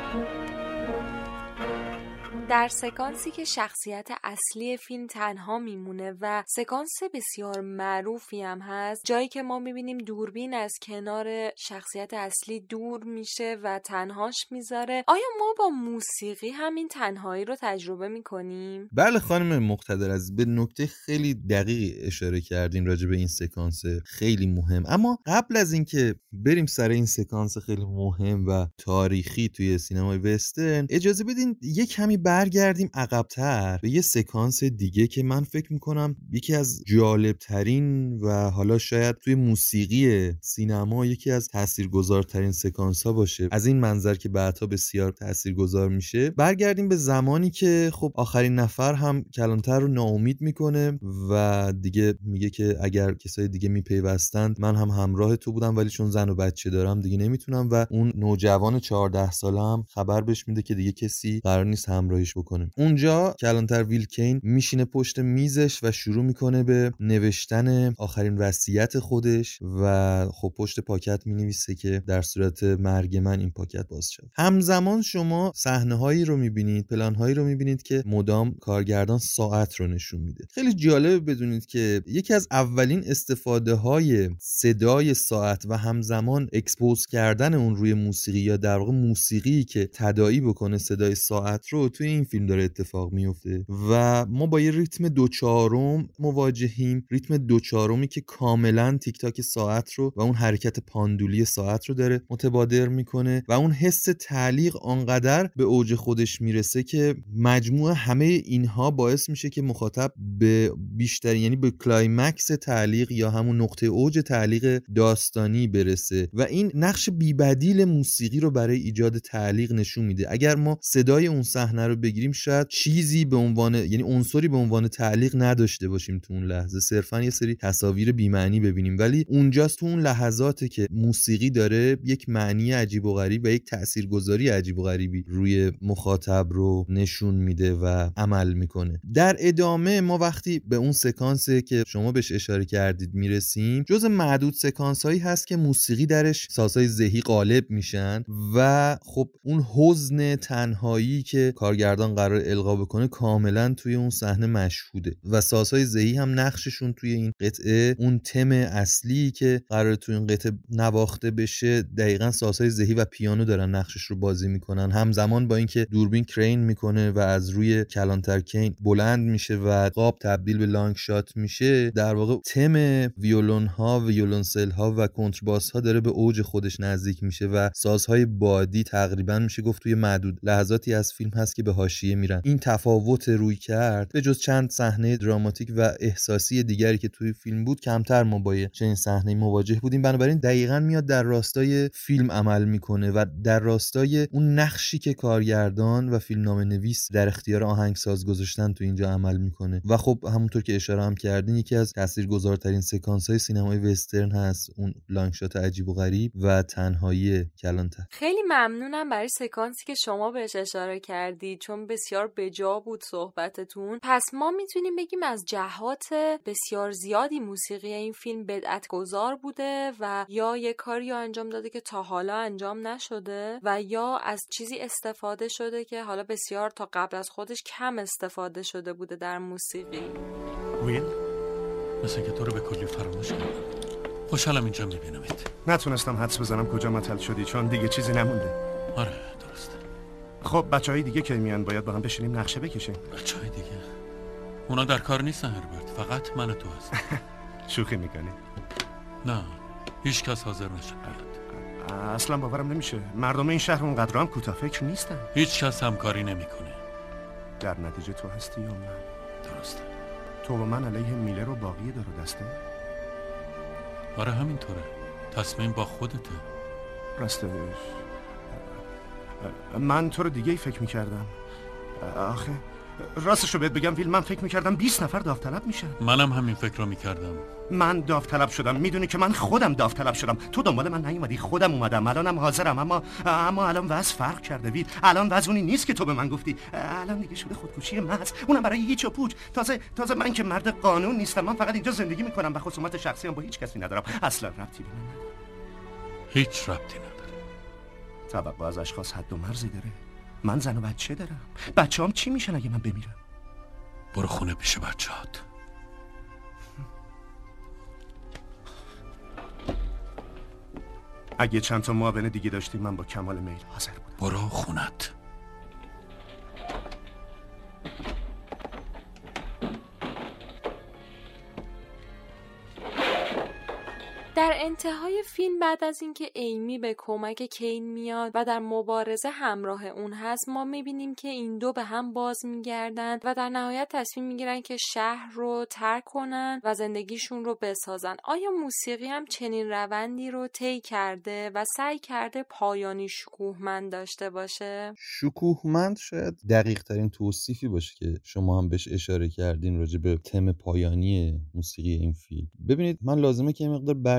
در سکانسی که شخصیت اصلی فیلم تنها میمونه و سکانس بسیار معروفی هم هست، جایی که ما میبینیم دوربین از کنار شخصیت اصلی دور میشه و تنهاش میذاره، آیا ما با موسیقی همین تنهایی رو تجربه میکنیم؟ بله خانم مقتدر عزیز، به نکته خیلی دقیقی اشاره کردین راجع به این سکانس خیلی مهم. اما قبل از اینکه بریم سر این سکانس خیلی مهم و تاریخی توی سینمای وسترن، اجازه بدین یک کمی برگردیم عقب‌تر به یه سکانس دیگه که من فکر میکنم یکی از جالبترین و حالا شاید توی موسیقی سینما یکی از تاثیرگذارترین سکانس ها باشه، از این منظر که بعدها بسیار تاثیرگذار میشه. برگردیم به زمانی که خب آخرین نفر هم کلانتر رو ناامید میکنه و دیگه میگه که اگر کسای دیگه میپیوستند من هم همراه تو بودم، ولی چون زن و بچه دارم دیگه نمیتونم. و اون نوجوان چهارده ساله هم خبر بهش میده که دیگه کسی قرار نیست همراهش تحلیلش بکنیم. اونجا کلانتر ویل کین میشینه پشت میزش و شروع میکنه به نوشتن آخرین وصیت خودش و خب پشت پاکت مینویسه که در صورت مرگ من این پاکت باز شد. همزمان شما صحنه‌هایی رو میبینید، پلان‌هایی رو میبینید که مدام کارگردان ساعت رو نشون میده. خیلی جالبه بدونید که یکی از اولین استفاده‌های صدای ساعت و همزمان اکسپوز کردن اون روی موسیقی یا در واقع موسیقی که تداعی بکنه صدای ساعت رو توی این فیلم داره اتفاق میفته و ما با یه ریتم دو چهارم مواجهیم، ریتم دو چهارمی که کاملا تیک تاک ساعت رو و اون حرکت پاندولی ساعت رو داره متبادر میکنه و اون حس تعلیق آنقدر به اوج خودش میرسه که مجموع همه اینها باعث میشه که مخاطب به بیشتر یعنی به کلایمکس تعلیق یا همون نقطه اوج تعلیق داستانی برسه و این نقش بی‌بدیل موسیقی رو برای ایجاد تعلیق نشون میده. اگر ما صدای اون صحنه رو بگیریم شاید چیزی به عنوان یعنی عنصری به عنوان تعلیق نداشته باشیم تو اون لحظه، صرفا یه سری تصاویر بی‌معنی ببینیم، ولی اونجاست تو اون لحظاته که موسیقی داره یک معنی عجیب و غریب و یک تاثیرگذاری عجیب و غریبی روی مخاطب رو نشون میده و عمل میکنه. در ادامه ما وقتی به اون سکانسی که شما بهش اشاره کردید میرسیم، جز معدود سکانس هایی هست که موسیقی درش سازهای ذهی غالب میشن و خب اون حزن تنهایی که کارگردان قرار القا بکنه کاملا توی اون صحنه مشهوده و سازهای ذهی هم نقششون توی این قطعه، اون تم اصلی که قرار توی این قطعه نواخته بشه، دقیقاً سازهای ذهی و پیانو دارن نقشش رو بازی میکنن. همزمان با اینکه دوربین کرین میکنه و از روی کلانتر کین بلند میشه و قاب تبدیل به لانگ شات میشه، در واقع تم ویولون ها، ویولنسل ها و کنترباس ها داره به اوج خودش نزدیک میشه و سازهای بادی تقریبا میشه گفت توی معدود لحظاتی از فیلم هست که به حاشیه میرن. این تفاوت روی کرد به جز چند صحنه دراماتیک و احساسی دیگری که توی فیلم بود کمتر ما با چنین صحنه مواجه بودیم. بنابراین دقیقاً میاد در راستای فیلم عمل میکنه و در راستای اون نقشی که کارگردان و فیلمنامه نویس در اختیار آهنگساز گذاشتن تو اینجا عمل میکنه و خب همونطور که اشاره هم کردین یکی از تاثیرگذارترین سکانس های سینمای وسترن هست اون لانگ شات عجیب و غریب و تنهایی کلانتر. خیلی ممنونم برای سکانسی که شما بهش اشاره کردید چون بسیار بجا بود صحبتتون. پس ما میتونیم بگیم از جهات بسیار زیادی موسیقی این فیلم بدعت گذار بوده و یا یه کاری انجام داده که تا حالا انجام نشده و یا از چیزی استفاده شده که حالا بسیار تا قبل از خودش کم استفاده شده بوده در موسیقی. ویل مثل که تو رو به کلی فراموش کردم. خوشحالم اینجا میبینمت. نتونستم حدس بزنم کجا معطل شدی چون دیگه چیزی نمونده. آره درسته. خب بچهای دیگه که میان باید با هم بشینیم نقشه بکشیم. بچهای دیگه اونا در کار نیستن هربرت، فقط من و تو هست. شوخی میکنی؟ نه هیچ کس حاضر نشد بیاد. اصلا باورم نمیشه مردم این شهر اونقدر هم کوتاه فکر نیستن. هیچ کس همکاری نمیکنه. در نتیجه تو هستی یا من؟ درسته. تو و من علیه میلر و باقی دار و دسته؟ آره همینطوره. تصمیم با خودته. راستش من تو رو دیگه ای فکر میکردم. آخه راستش رو بهت بگم ویل، من فکر میکردم بیست نفر داوطلب میشن. منم همین فکر رو میکردم. من داوطلب شدم، میدونی که من خودم داوطلب شدم. تو دنبال من نیومدی، خودم اومدم. الانم حاضرم، اما اما الان وضع فرق کرده ویل. الان وضع اونی نیست که تو به من گفتی. الان دیگه شده خودکشی محض، اونم برای هیچ و پوچ. تازه تازه من که مرد قانون نیستم، من فقط اینجا زندگی میکنم و خصومت شخصی هم با هیچ کسی ندارم. اصلا ربطی به من نداره. هیچ ربطی نداره. توقع از اشخاص حد و مرزی داره. من زن و بچه دارم. بچه‌ام چی میشن اگه من بمیرم؟ برو خونه پیش بچه‌هات. اگه چند تا معاون دیگه داشتیم من با کمال میل حاضر بودم. برو خونت. در انتهای فیلم بعد از اینکه ایمی به کمک کین میاد و در مبارزه همراه اون هست، ما میبینیم که این دو به هم باز میگردن و در نهایت تصمیم میگیرن که شهر رو ترک کنن و زندگیشون رو بسازن. آیا موسیقی هم چنین روندی رو طی کرده و سعی کرده پایانی شکوهمند داشته باشه؟ شکوهمند شاید دقیق ترین توصیفی باشه که شما هم بهش اشاره کردین راجع به تم پایانی موسیقی این فیلم. ببینید من لازمه که یه مقدار برگ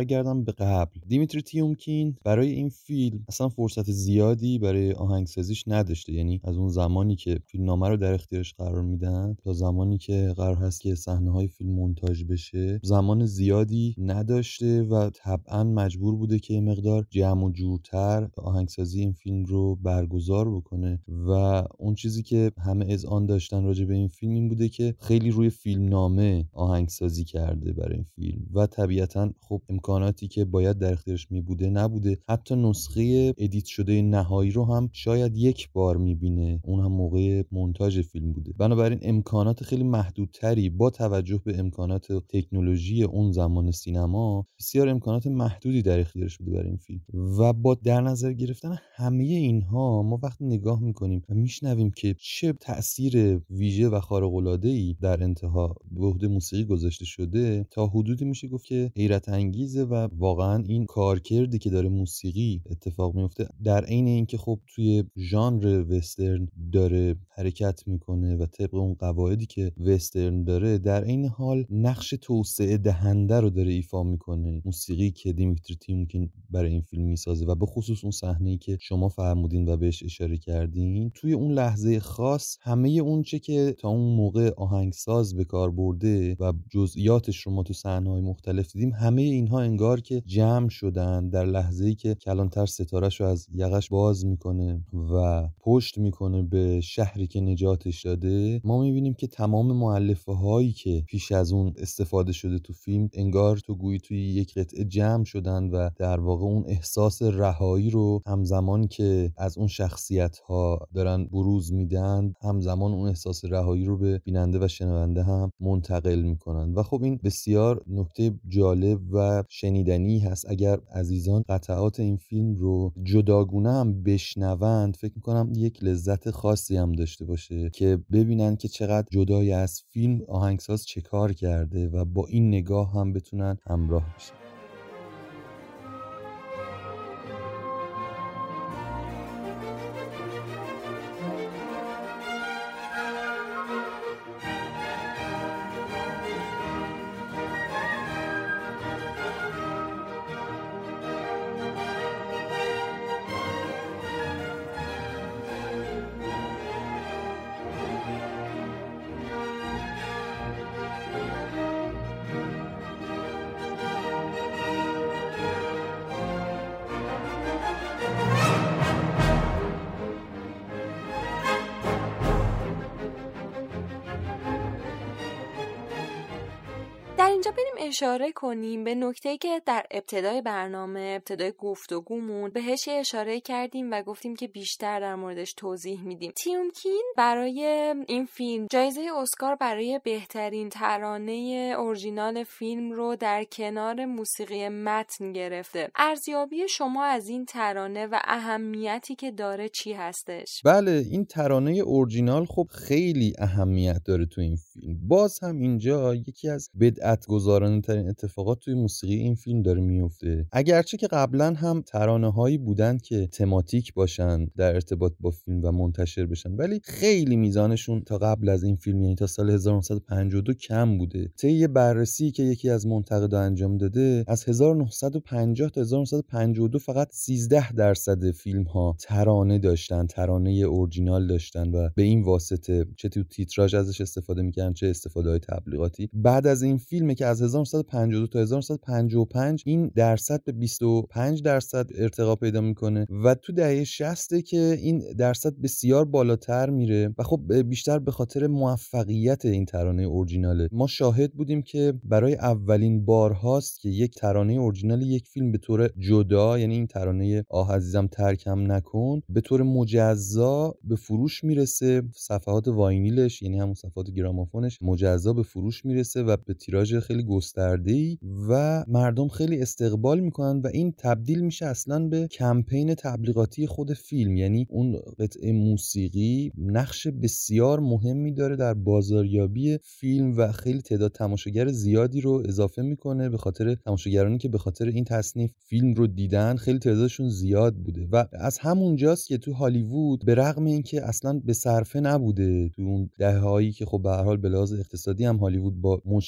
برگردم به قبل. دیمیتری تیومکین برای این فیلم اصلا فرصت زیادی برای آهنگسازیش نداشته، یعنی از اون زمانی که فیلمنامه رو در اختیارش قرار میدن تا زمانی که قرار هست که صحنه‌های فیلم مونتاژ بشه زمان زیادی نداشته و طبعا مجبور بوده که مقدار جمع و جورتر آهنگسازی این فیلم رو برگزار بکنه و اون چیزی که همه اذعان داشتن راجع به این فیلم این بوده که خیلی روی فیلمنامه آهنگسازی کرده برای این فیلم و طبیعتاً خب امکاناتی که باید در اختیارش می بوده نبوده. حتی نسخه ادیت شده نهایی رو هم شاید یک بار میبینه، اون هم موقع مونتاژ فیلم بوده. بنابراین امکانات خیلی محدودتری با توجه به امکانات تکنولوژی اون زمان سینما بسیار امکانات محدودی در اختیارش بوده برای این فیلم و با در نظر گرفتن همه اینها ما وقتی نگاه میکنیم و میشنویم که چه تأثیر ویژه و خارق‌العاده‌ای در انتها به عهده موسیقی گذاشته شده تا حدودی میشه گفت که حیرت انگیزه و واقعا این کارکردی که داره موسیقی اتفاق میفته در عین اینکه خب توی ژانر وسترن داره حرکت میکنه و طبق اون قواعدی که وسترن داره در عین حال نقش توسعه دهنده رو داره ایفا میکنه. موسیقی که دیمیتری تیومکین برای این فیلم میسازه و به خصوص اون صحنه‌ای که شما فرمودین و بهش اشاره کردین توی اون لحظه خاص همه اون چه که تا اون موقع آهنگساز به کار برده و جزئیاتش رو ما تو صحنه‌های مختلف دیدیم همه اینها انگار که جمع شدن در لحظه‌ای که کلانتر ستاره‌شو از یقش باز میکنه و پشت میکنه به شهری که نجاتش داده. ما میبینیم که تمام مؤلفه هایی که پیش از اون استفاده شده تو فیلم انگار تو گویی توی یک قطعه جمع شدن و در واقع اون احساس رهایی رو همزمان که از اون شخصیت ها دارن بروز میدن همزمان اون احساس رهایی رو به بیننده و شنونده هم منتقل میکنن و خب این بسیار نکته جالب و شنیدنی هست. اگر عزیزان قطعات این فیلم رو جداگونه هم بشنوند فکر میکنم یک لذت خاصی هم داشته باشه که ببینن که چقدر جدای از فیلم آهنگساز چه کار کرده و با این نگاه هم بتونن همراه بشن. اینجا بریم اشاره کنیم به نکته‌ای که در ابتدای برنامه ابتدای گفتگومون بهش اشاره کردیم و گفتیم که بیشتر در موردش توضیح میدیم. تیومکین برای این فیلم جایزه اسکار برای بهترین ترانه اورجینال فیلم رو در کنار موسیقی متن گرفته. ارزیابی شما از این ترانه و اهمیتی که داره چی هستش؟ بله این ترانه اورجینال خب خیلی اهمیت داره تو این فیلم. باز هم اینجا یکی از بدعت گذارانه ترین اتفاقات توی موسیقی این فیلم داره میفته. اگرچه که قبلا هم ترانه هایی بودن که تماتیک باشن در ارتباط با فیلم و منتشر بشن ولی خیلی میزانشون تا قبل از این فیلم یعنی تا سال هزار و نهصد و پنجاه و دو کم بوده. طی یه بررسی که یکی از منتقدا انجام داده از هزار و نهصد و پنجاه تا هزار و نهصد و پنجاه و دو فقط سیزده درصد فیلم ها ترانه داشتن، ترانه اورجینال داشتن و به این واسطه چه تو تیتراژ ازش استفاده میکردن چه استفاده های تبلیغاتی. بعد از این فیلمه که از هزار و نهصد و پنجاه و دو تا هزار و نهصد و پنجاه و پنج این درصد به بیست و پنج درصد ارتقا پیدا میکنه و تو دهه شصت که این درصد بسیار بالاتر میره و خب بیشتر به خاطر موفقیت این ترانه اورجیناله. ما شاهد بودیم که برای اولین بار هاست که یک ترانه اورجینال یک فیلم به طور جدا، یعنی این ترانه آه عزیزم ترکم نکن، به طور مجزا به فروش میرسه. صفحات واینیلش یعنی همون صفحات گرامافونش مجزا به فروش میرسه و به تیراژ خیلی گسترده‌ای و مردم خیلی استقبال میکنن و این تبدیل میشه اصلا به کمپین تبلیغاتی خود فیلم. یعنی اون قطعه موسیقی نقش بسیار مهمی داره در بازاریابی فیلم و خیلی تعداد تماشاگر زیادی رو اضافه میکنه. به خاطر تماشاگرانی که به خاطر این تصنیف فیلم رو دیدن خیلی تعدادشون زیاد بوده و از همونجاست که تو هالیوود به رغم اینکه اصلا به صرفه نبوده تو اون دهه‌هایی که خب به هر حال به لحاظ اقتصادی هم هالیوود با مشکل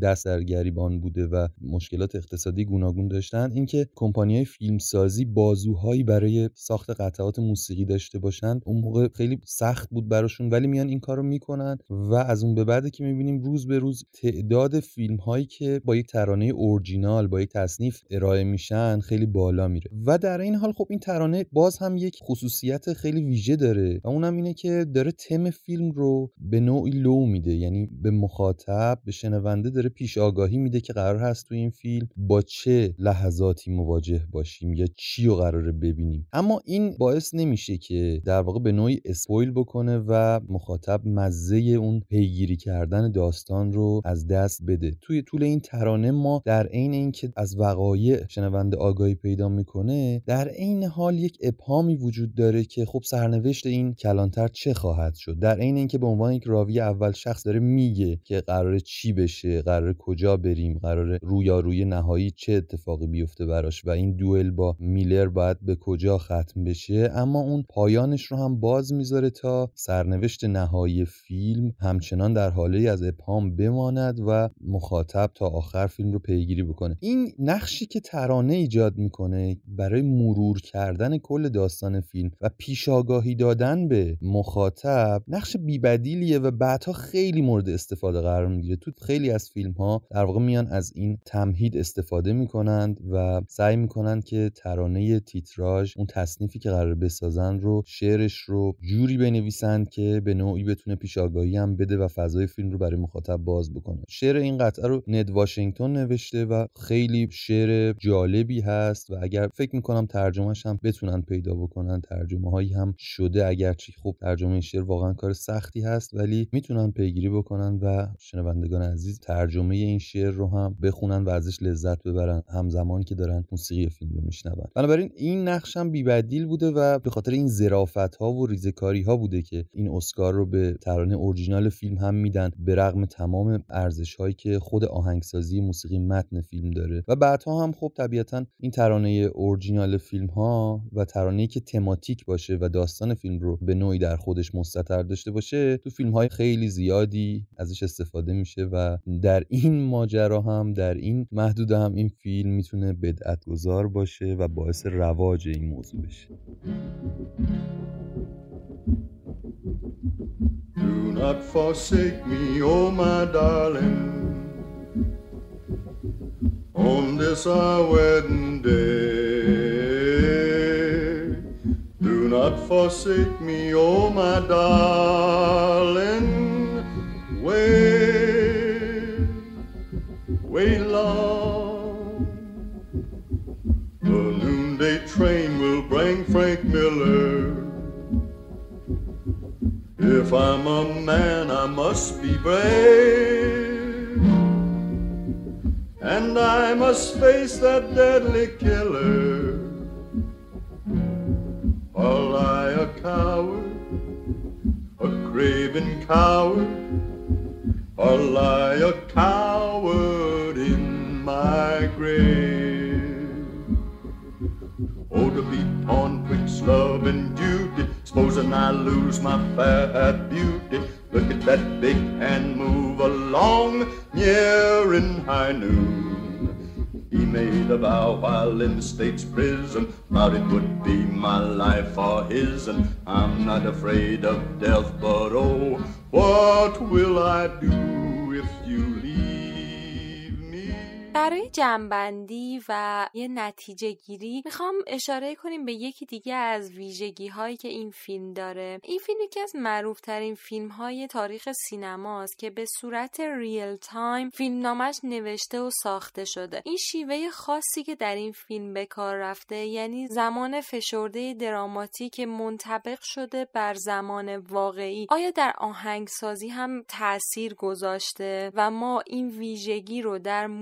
دست در گریبان بوده و مشکلات اقتصادی گوناگون داشتن، اینکه کمپانی‌های فیلمسازی بازوهایی برای ساخت قطعات موسیقی داشته باشن اون موقع خیلی سخت بود براشون، ولی میان این کارو میکنن و از اون به بعد که میبینیم روز به روز تعداد فیلم‌هایی که با یک ترانه اورجینال با یک تصنیف ارائه میشن خیلی بالا میره. و در این حال خب این ترانه باز هم یک خصوصیت خیلی ویژه داره و اونم اینه که داره تم فیلم رو به نوعی لو میده، یعنی به مخاطب، به شنونده داره پیش آگاهی میده که قرار هست تو این فیلم با چه لحظاتی مواجه باشیم یا چی رو قراره ببینیم. اما این باعث نمیشه که در واقع به نوعی اسپویل بکنه و مخاطب مزه اون پیگیری کردن داستان رو از دست بده. توی طول این ترانه ما در عین اینکه از وقایع شنونده آگاهی پیدا میکنه، در عین حال یک ابهامی وجود داره که خب سرنوشت این کلانتر چه خواهد شد. در عین اینکه به عنوان یک راوی اول شخص داره میگه که قراره چی بشه، قراره کجا بریم، قراره رویارویی نهایی چه اتفاقی بیفته براش و این دوئل با میلر باید به کجا ختم بشه، اما اون پایانش رو هم باز میذاره تا سرنوشت نهایی فیلم همچنان در حاله از ابهام بماند و مخاطب تا آخر فیلم رو پیگیری بکنه. این نقشی که ترانه ایجاد میکنه برای مرور کردن کل داستان فیلم و پیشاگاهی دادن به مخاطب نقش بی‌بدیلیه و بعدها خیلی مورد استفاده قرار میگیره. تو خیلی از فیلم ها در واقع میان از این تمهید استفاده میکنند و سعی میکنند که ترانه تیتراژ، اون تصنیفی که قرار بسازن رو، شعرش رو جوری بنویسند که به نوعی بتونه پیشاگاهی هم بده و فضای فیلم رو برای مخاطب باز بکنه. شعر این قطعه رو ند واشنگتن نوشته و خیلی شعر جالبی هست و اگر فکر میکنم ترجمهش هم بتونن پیدا بکنن، ترجمه هایی هم شده، اگرچه خب ترجمه شعر واقعا کار سختی هست ولی میتونن پیگیری بکنن و شنوندگان عزیز ترجمه این شعر رو هم بخونن و ازش لذت ببرن همزمان که دارن موسیقی فیلم رو میشنون. بنابراین این نقش هم بی‌بدیل بوده و به خاطر این ظرافت ها و ریزه‌کاری ها بوده که این اسکار رو به ترانه اورجینال فیلم هم میدن، به رغم تمام ارزش هایی که خود آهنگسازی موسیقی متن فیلم داره. و بعدها هم خب طبیعتا این ترانه اورجینال فیلم ها و ترانه‌ای که تماتیک باشه و داستان فیلم رو به نوعی در خودش مستتر داشته باشه تو فیلم های خیلی زیادی ازش استفاده میشه و در این ماجرا هم، در این محدوده هم، این فیلم میتونه بدعت گذار باشه و باعث رواج این موضوع بشه. Do not forsake me, oh my darling, on this our wedding day. Do not forsake me, oh my darling, wait, wait long. The noonday train will bring Frank Miller. If I'm a man, I must be brave, and I must face that deadly killer, or lie a coward, a craven coward, or lie a coward in my grave. Oh, to be pawn tricks, love and duty, supposing I lose my fair beauty. Look at that big hand move along, near in high noon. He made a vow while in the state's prison, vowed it would be my life or his, and I'm not afraid of death, but oh, what will I do if you leave me? برای جمع‌بندی و یه نتیجه گیری میخوام اشاره کنیم به یکی دیگه از ویژگی هایی که این فیلم داره. این فیلم یکی از معروف ترین فیلم های تاریخ سینماست که به صورت ریل تایم فیلم نامش نوشته و ساخته شده. این شیوه خاصی که در این فیلم به کار رفته، یعنی زمان فشرده دراماتیک منطبق شده بر زمان واقعی، آیا در آهنگسازی هم تأثیر گذاشته و ما این ویژگی رو در موسیقی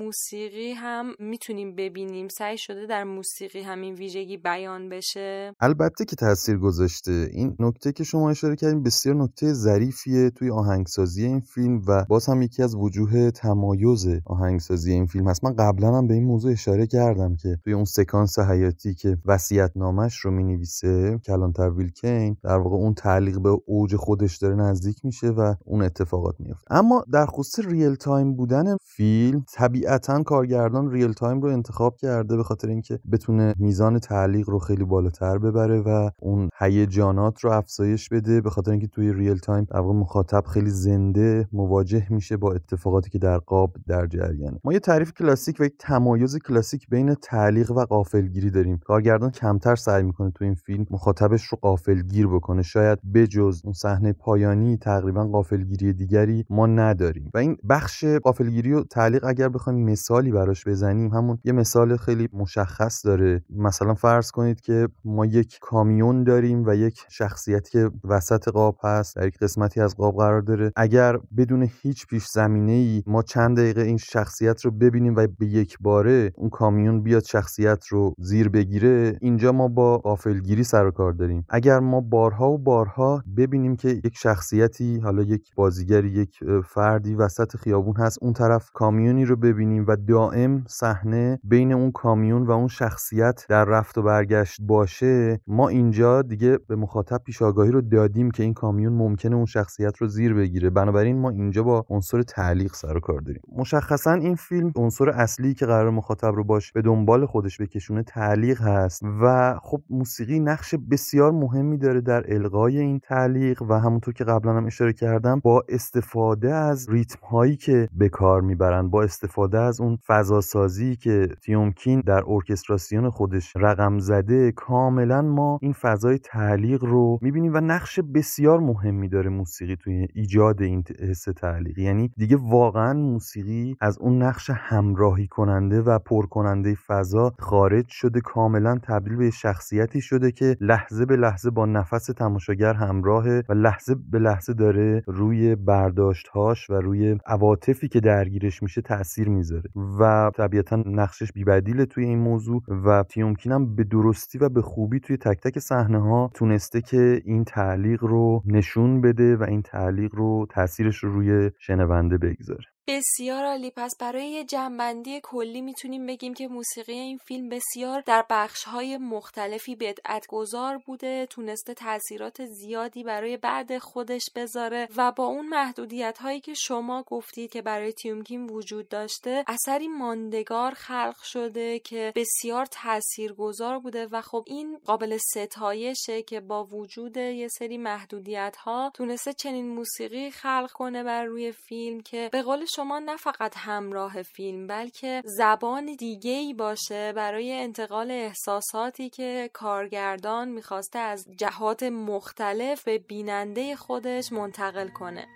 موسیقی هم میتونیم ببینیم؟ سعی شده در موسیقی همین ویژگی بیان بشه؟ البته که تاثیر گذاشته. این نکته که شما اشاره کردین بسیار نکته ظریفیه توی آهنگسازی این فیلم و باز هم یکی از وجوه تمایز آهنگسازی این فیلم هست. من قبلا هم به این موضوع اشاره کردم که توی اون سکانس حیاتی که وصیت‌نامه‌اش رو می‌نویسه کلانتر ویلکین، در واقع اون تعلیق به اوج خودش داره نزدیک میشه و اون اتفاقات میفته. اما در خصوص ریل تایم بودن فیلم، طبیعتاً کارگردان ریل تایم رو انتخاب کرده به خاطر اینکه بتونه میزان تعلیق رو خیلی بالاتر ببره و اون هیجانات رو افزایش بده، به خاطر اینکه توی ریل تایم در واقع مخاطب خیلی زنده مواجه میشه با اتفاقاتی که در قاب در جریانه. ما یه تعریف کلاسیک و یک تمایز کلاسیک بین تعلیق و غافلگیری داریم. کارگردان کمتر سعی میکنه تو این فیلم مخاطبش رو غافلگیر بکنه. شاید بجز اون صحنه پایانی تقریبا غافلگیری دیگری ما نداریم و این بخش غافلگیری و تعلیق اگر بخوایم مثالی براش بزنیم، همون یه مثال خیلی مشخص داره. مثلا فرض کنید که ما یک کامیون داریم و یک شخصیتی که وسط قاب هست، در یک قسمتی از قاب قرار داره. اگر بدون هیچ پیش زمینه‌ای ما چند دقیقه این شخصیت رو ببینیم و به یک باره اون کامیون بیاد شخصیت رو زیر بگیره، اینجا ما با غافلگیری سر و کار داریم. اگر ما بارها و بارها ببینیم که یک شخصیتی، حالا یک بازیگری، یک فردی وسط خیابون هست، اون طرف کامیونی رو ببینیم و دائم صحنه بین اون کامیون و اون شخصیت در رفت و برگشت باشه، ما اینجا دیگه به مخاطب پیش آگاهی رو دادیم که این کامیون ممکنه اون شخصیت رو زیر بگیره. بنابراین ما اینجا با عنصر تعلیق سر و کار داریم. مشخصا این فیلم عنصر اصلی که قرار مخاطب رو باش به دنبال خودش بکشونه تعلیق هست و خب موسیقی نقش بسیار مهمی داره در القای این تعلیق و همونطور که قبلا هم اشاره کردم با استفاده از ریتم هایی که به کار میبرن، با استفاده از اون فضا سازی که تیومکین در ارکستراسیون خودش رقم زده، کاملا ما این فضای تعلیق رو میبینیم و نقش بسیار مهمی داره موسیقی توی ایجاد این حس تعلیق. یعنی دیگه واقعا موسیقی از اون نقش همراهی کننده و پر کننده فضا خارج شده، کاملا تبدیل به شخصیتی شده که لحظه به لحظه با نفس تماشاگر همراهه و لحظه به لحظه داره روی برداشت‌هاش و روی عواطفی که درگیرش میشه تأثیر میذاره و طبیعتا نقشش بی‌بدیله توی این موضوع و تیومکین هم به درستی و به خوبی توی تک تک صحنه‌ها تونسته که این تعلیق رو نشون بده و این تعلیق رو تأثیرش رو روی شنونده بگذاره. بسیار عالی. پس برای یه جمع‌بندی کلی میتونیم بگیم که موسیقی این فیلم بسیار در بخش‌های مختلفی بدعت‌گذار بوده، تونسته تاثیرات زیادی برای بعد خودش بذاره و با اون محدودیت‌هایی که شما گفتید که برای تیومکین وجود داشته، اثری ماندگار خلق شده که بسیار تاثیرگذار بوده و خب این قابل ستایشه که با وجود یه سری محدودیت‌ها تونسته چنین موسیقی خلق کنه بر روی فیلم که به قول شما نه فقط همراه فیلم بلکه زبان دیگه‌ای باشه برای انتقال احساساتی که کارگردان میخواسته از جهات مختلف به بیننده خودش منتقل کنه.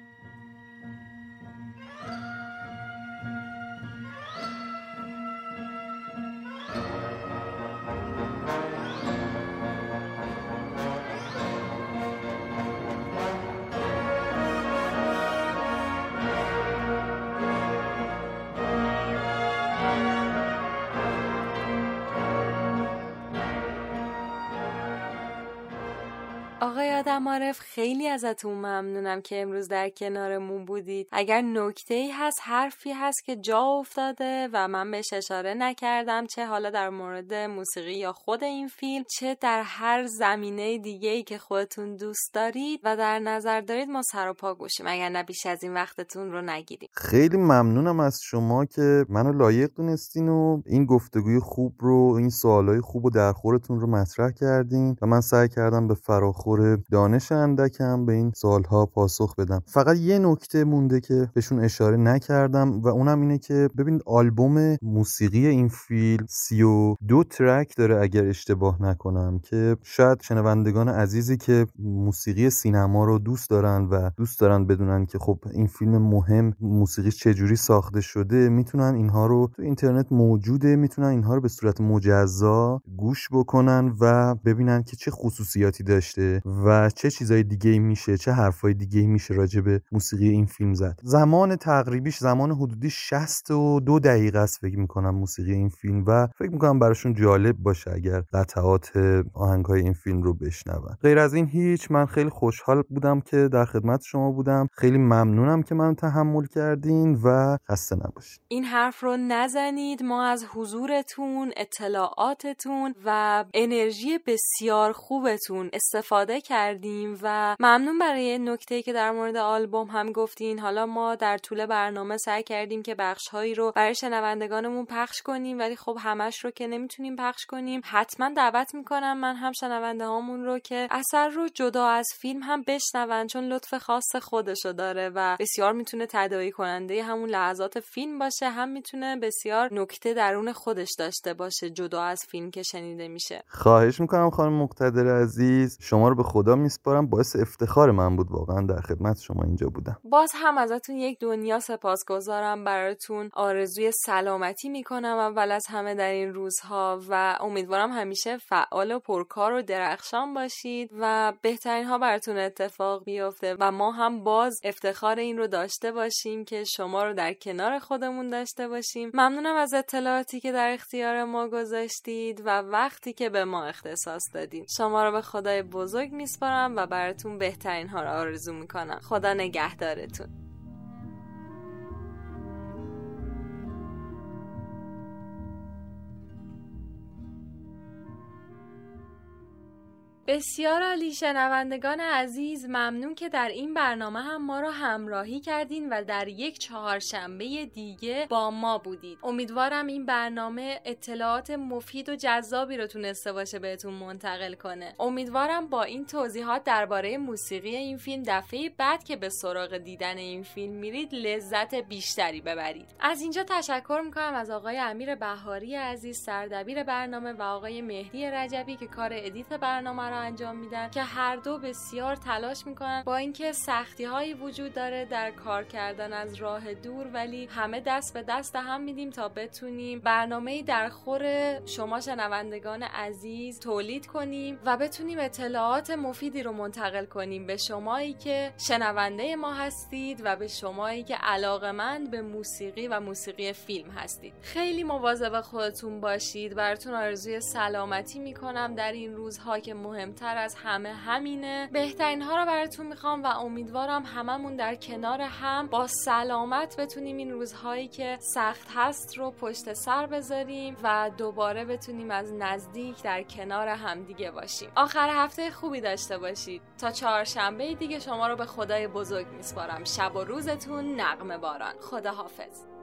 آقای آدمعارف خیلی ازتون ممنونم که امروز در کنارمون بودید. اگر نکته‌ای هست، حرفی هست که جا افتاده و من بهش اشاره نکردم، چه حالا در مورد موسیقی یا خود این فیلم، چه در هر زمینه دیگه‌ای که خودتون دوست دارید و در نظر دارید، ما سر و پا گوشیم، اگر نه بیش از این وقتتون رو نگیریم. خیلی ممنونم از شما که منو لایق دونستین و این گفتگوی خوب رو، این سوالای خوب و درخورتون رو مطرح کردین و من سعی کردم به فراخور دانش اندکم به این سوالها پاسخ بدم. فقط یه نکته مونده که بهشون اشاره نکردم و اونم اینه که ببینید آلبوم موسیقی این فیلم سی و دو ترک داره اگر اشتباه نکنم، که شاید شنوندگان عزیزی که موسیقی سینما رو دوست دارن و دوست دارن بدونن که خب این فیلم مهم موسیقی چجوری ساخته شده، میتونن اینها رو تو اینترنت موجوده، میتونن اینها رو به صورت مجزا گوش بکنن و ببینن که چه خصوصیاتی داشته و چه چیزای دیگه میشه، چه حرفای دیگه میشه راجع به موسیقی این فیلم زد. زمان تقریبیش زمان حدودی شصت و دو دقیقه است فکر میکنم موسیقی این فیلم و فکر میکنم براشون جالب باشه اگر قطعات آهنگای این فیلم رو بشنون. غیر از این هیچ، من خیلی خوشحال بودم که در خدمت شما بودم. خیلی ممنونم که منو تحمل کردین و خسته نباشید. این حرف رو نزنید. ما از حضورتون، اطلاعاتتون و انرژی بسیار خوبتون استفاده کردیم و ممنون برای نکته‌ای که در مورد آلبوم هم گفتین. حالا ما در طول برنامه سعی کردیم که بخش‌هایی رو برای شنوندگانمون پخش کنیم، ولی خب همش رو که نمیتونیم پخش کنیم. حتما دعوت میکنم من هم شنونده هامون رو که اثر رو جدا از فیلم هم بشنون، چون لطف خاص خودشو داره و بسیار میتونه تداعی کننده همون لحظات فیلم باشه، هم میتونه بسیار نکته درون خودش داشته باشه جدا از فیلم که شنیده میشه. خواهش میکنم خانم مقتدر عزیز، شما رو به خدا میسپارم. باعث افتخار من بود واقعا در خدمت شما اینجا بودم. باز هم ازتون یک دنیا سپاسگزارم. براتون آرزوی سلامتی میکنم اول از همه در این روزها و امیدوارم همیشه فعال و پرکار و درخشان باشید و بهترین ها براتون اتفاق بیفته و ما هم باز افتخار این رو داشته باشیم که شما رو در کنار خودمون داشته باشیم. ممنونم از اطلاعاتی که در اختیار ما گذاشتید و وقتی که به ما اختصاص دادید. شما رو به خدای بزرگ میسپارم و براتون بهترین ها رو آرزو میکنم. خدا نگهدارتون. بسیار عالی. شنوندگان عزیز، ممنون که در این برنامه هم ما رو همراهی کردین و در یک چهارشنبه دیگه با ما بودید. امیدوارم این برنامه اطلاعات مفید و جذابی رو تونسته باشه بهتون منتقل کنه. امیدوارم با این توضیحات درباره موسیقی این فیلم دفعه بعد که به سراغ دیدن این فیلم میرید لذت بیشتری ببرید. از اینجا تشکر میکنم از آقای امیر بهاری عزیز سردبیر برنامه و آقای مهدی رجبی که کار ادیت برنامه رو انجام میدن که هر دو بسیار تلاش میکنن با اینکه سختی هایی وجود داره در کار کردن از راه دور، ولی همه دست به دست هم میدیم تا بتونیم برنامه‌ای در خور شما شنوندگان عزیز تولید کنیم و بتونیم اطلاعات مفیدی رو منتقل کنیم به شمایی که شنونده ما هستید و به شمایی که علاقه‌مند به موسیقی و موسیقی فیلم هستید. خیلی مواظب خودتون باشید. براتون آرزوی سلامتی میکنم در این روزها که مهم تر از همه همینه. بهترین ها رو براتون میخوام و امیدوارم هممون در کنار هم با سلامت بتونیم این روزهایی که سخت هست رو پشت سر بذاریم و دوباره بتونیم از نزدیک در کنار هم دیگه باشیم. آخر هفته خوبی داشته باشید. تا چهارشنبه دیگه شما رو به خدای بزرگ میسپارم. شب و روزتون نغمه باران. خدا حافظ.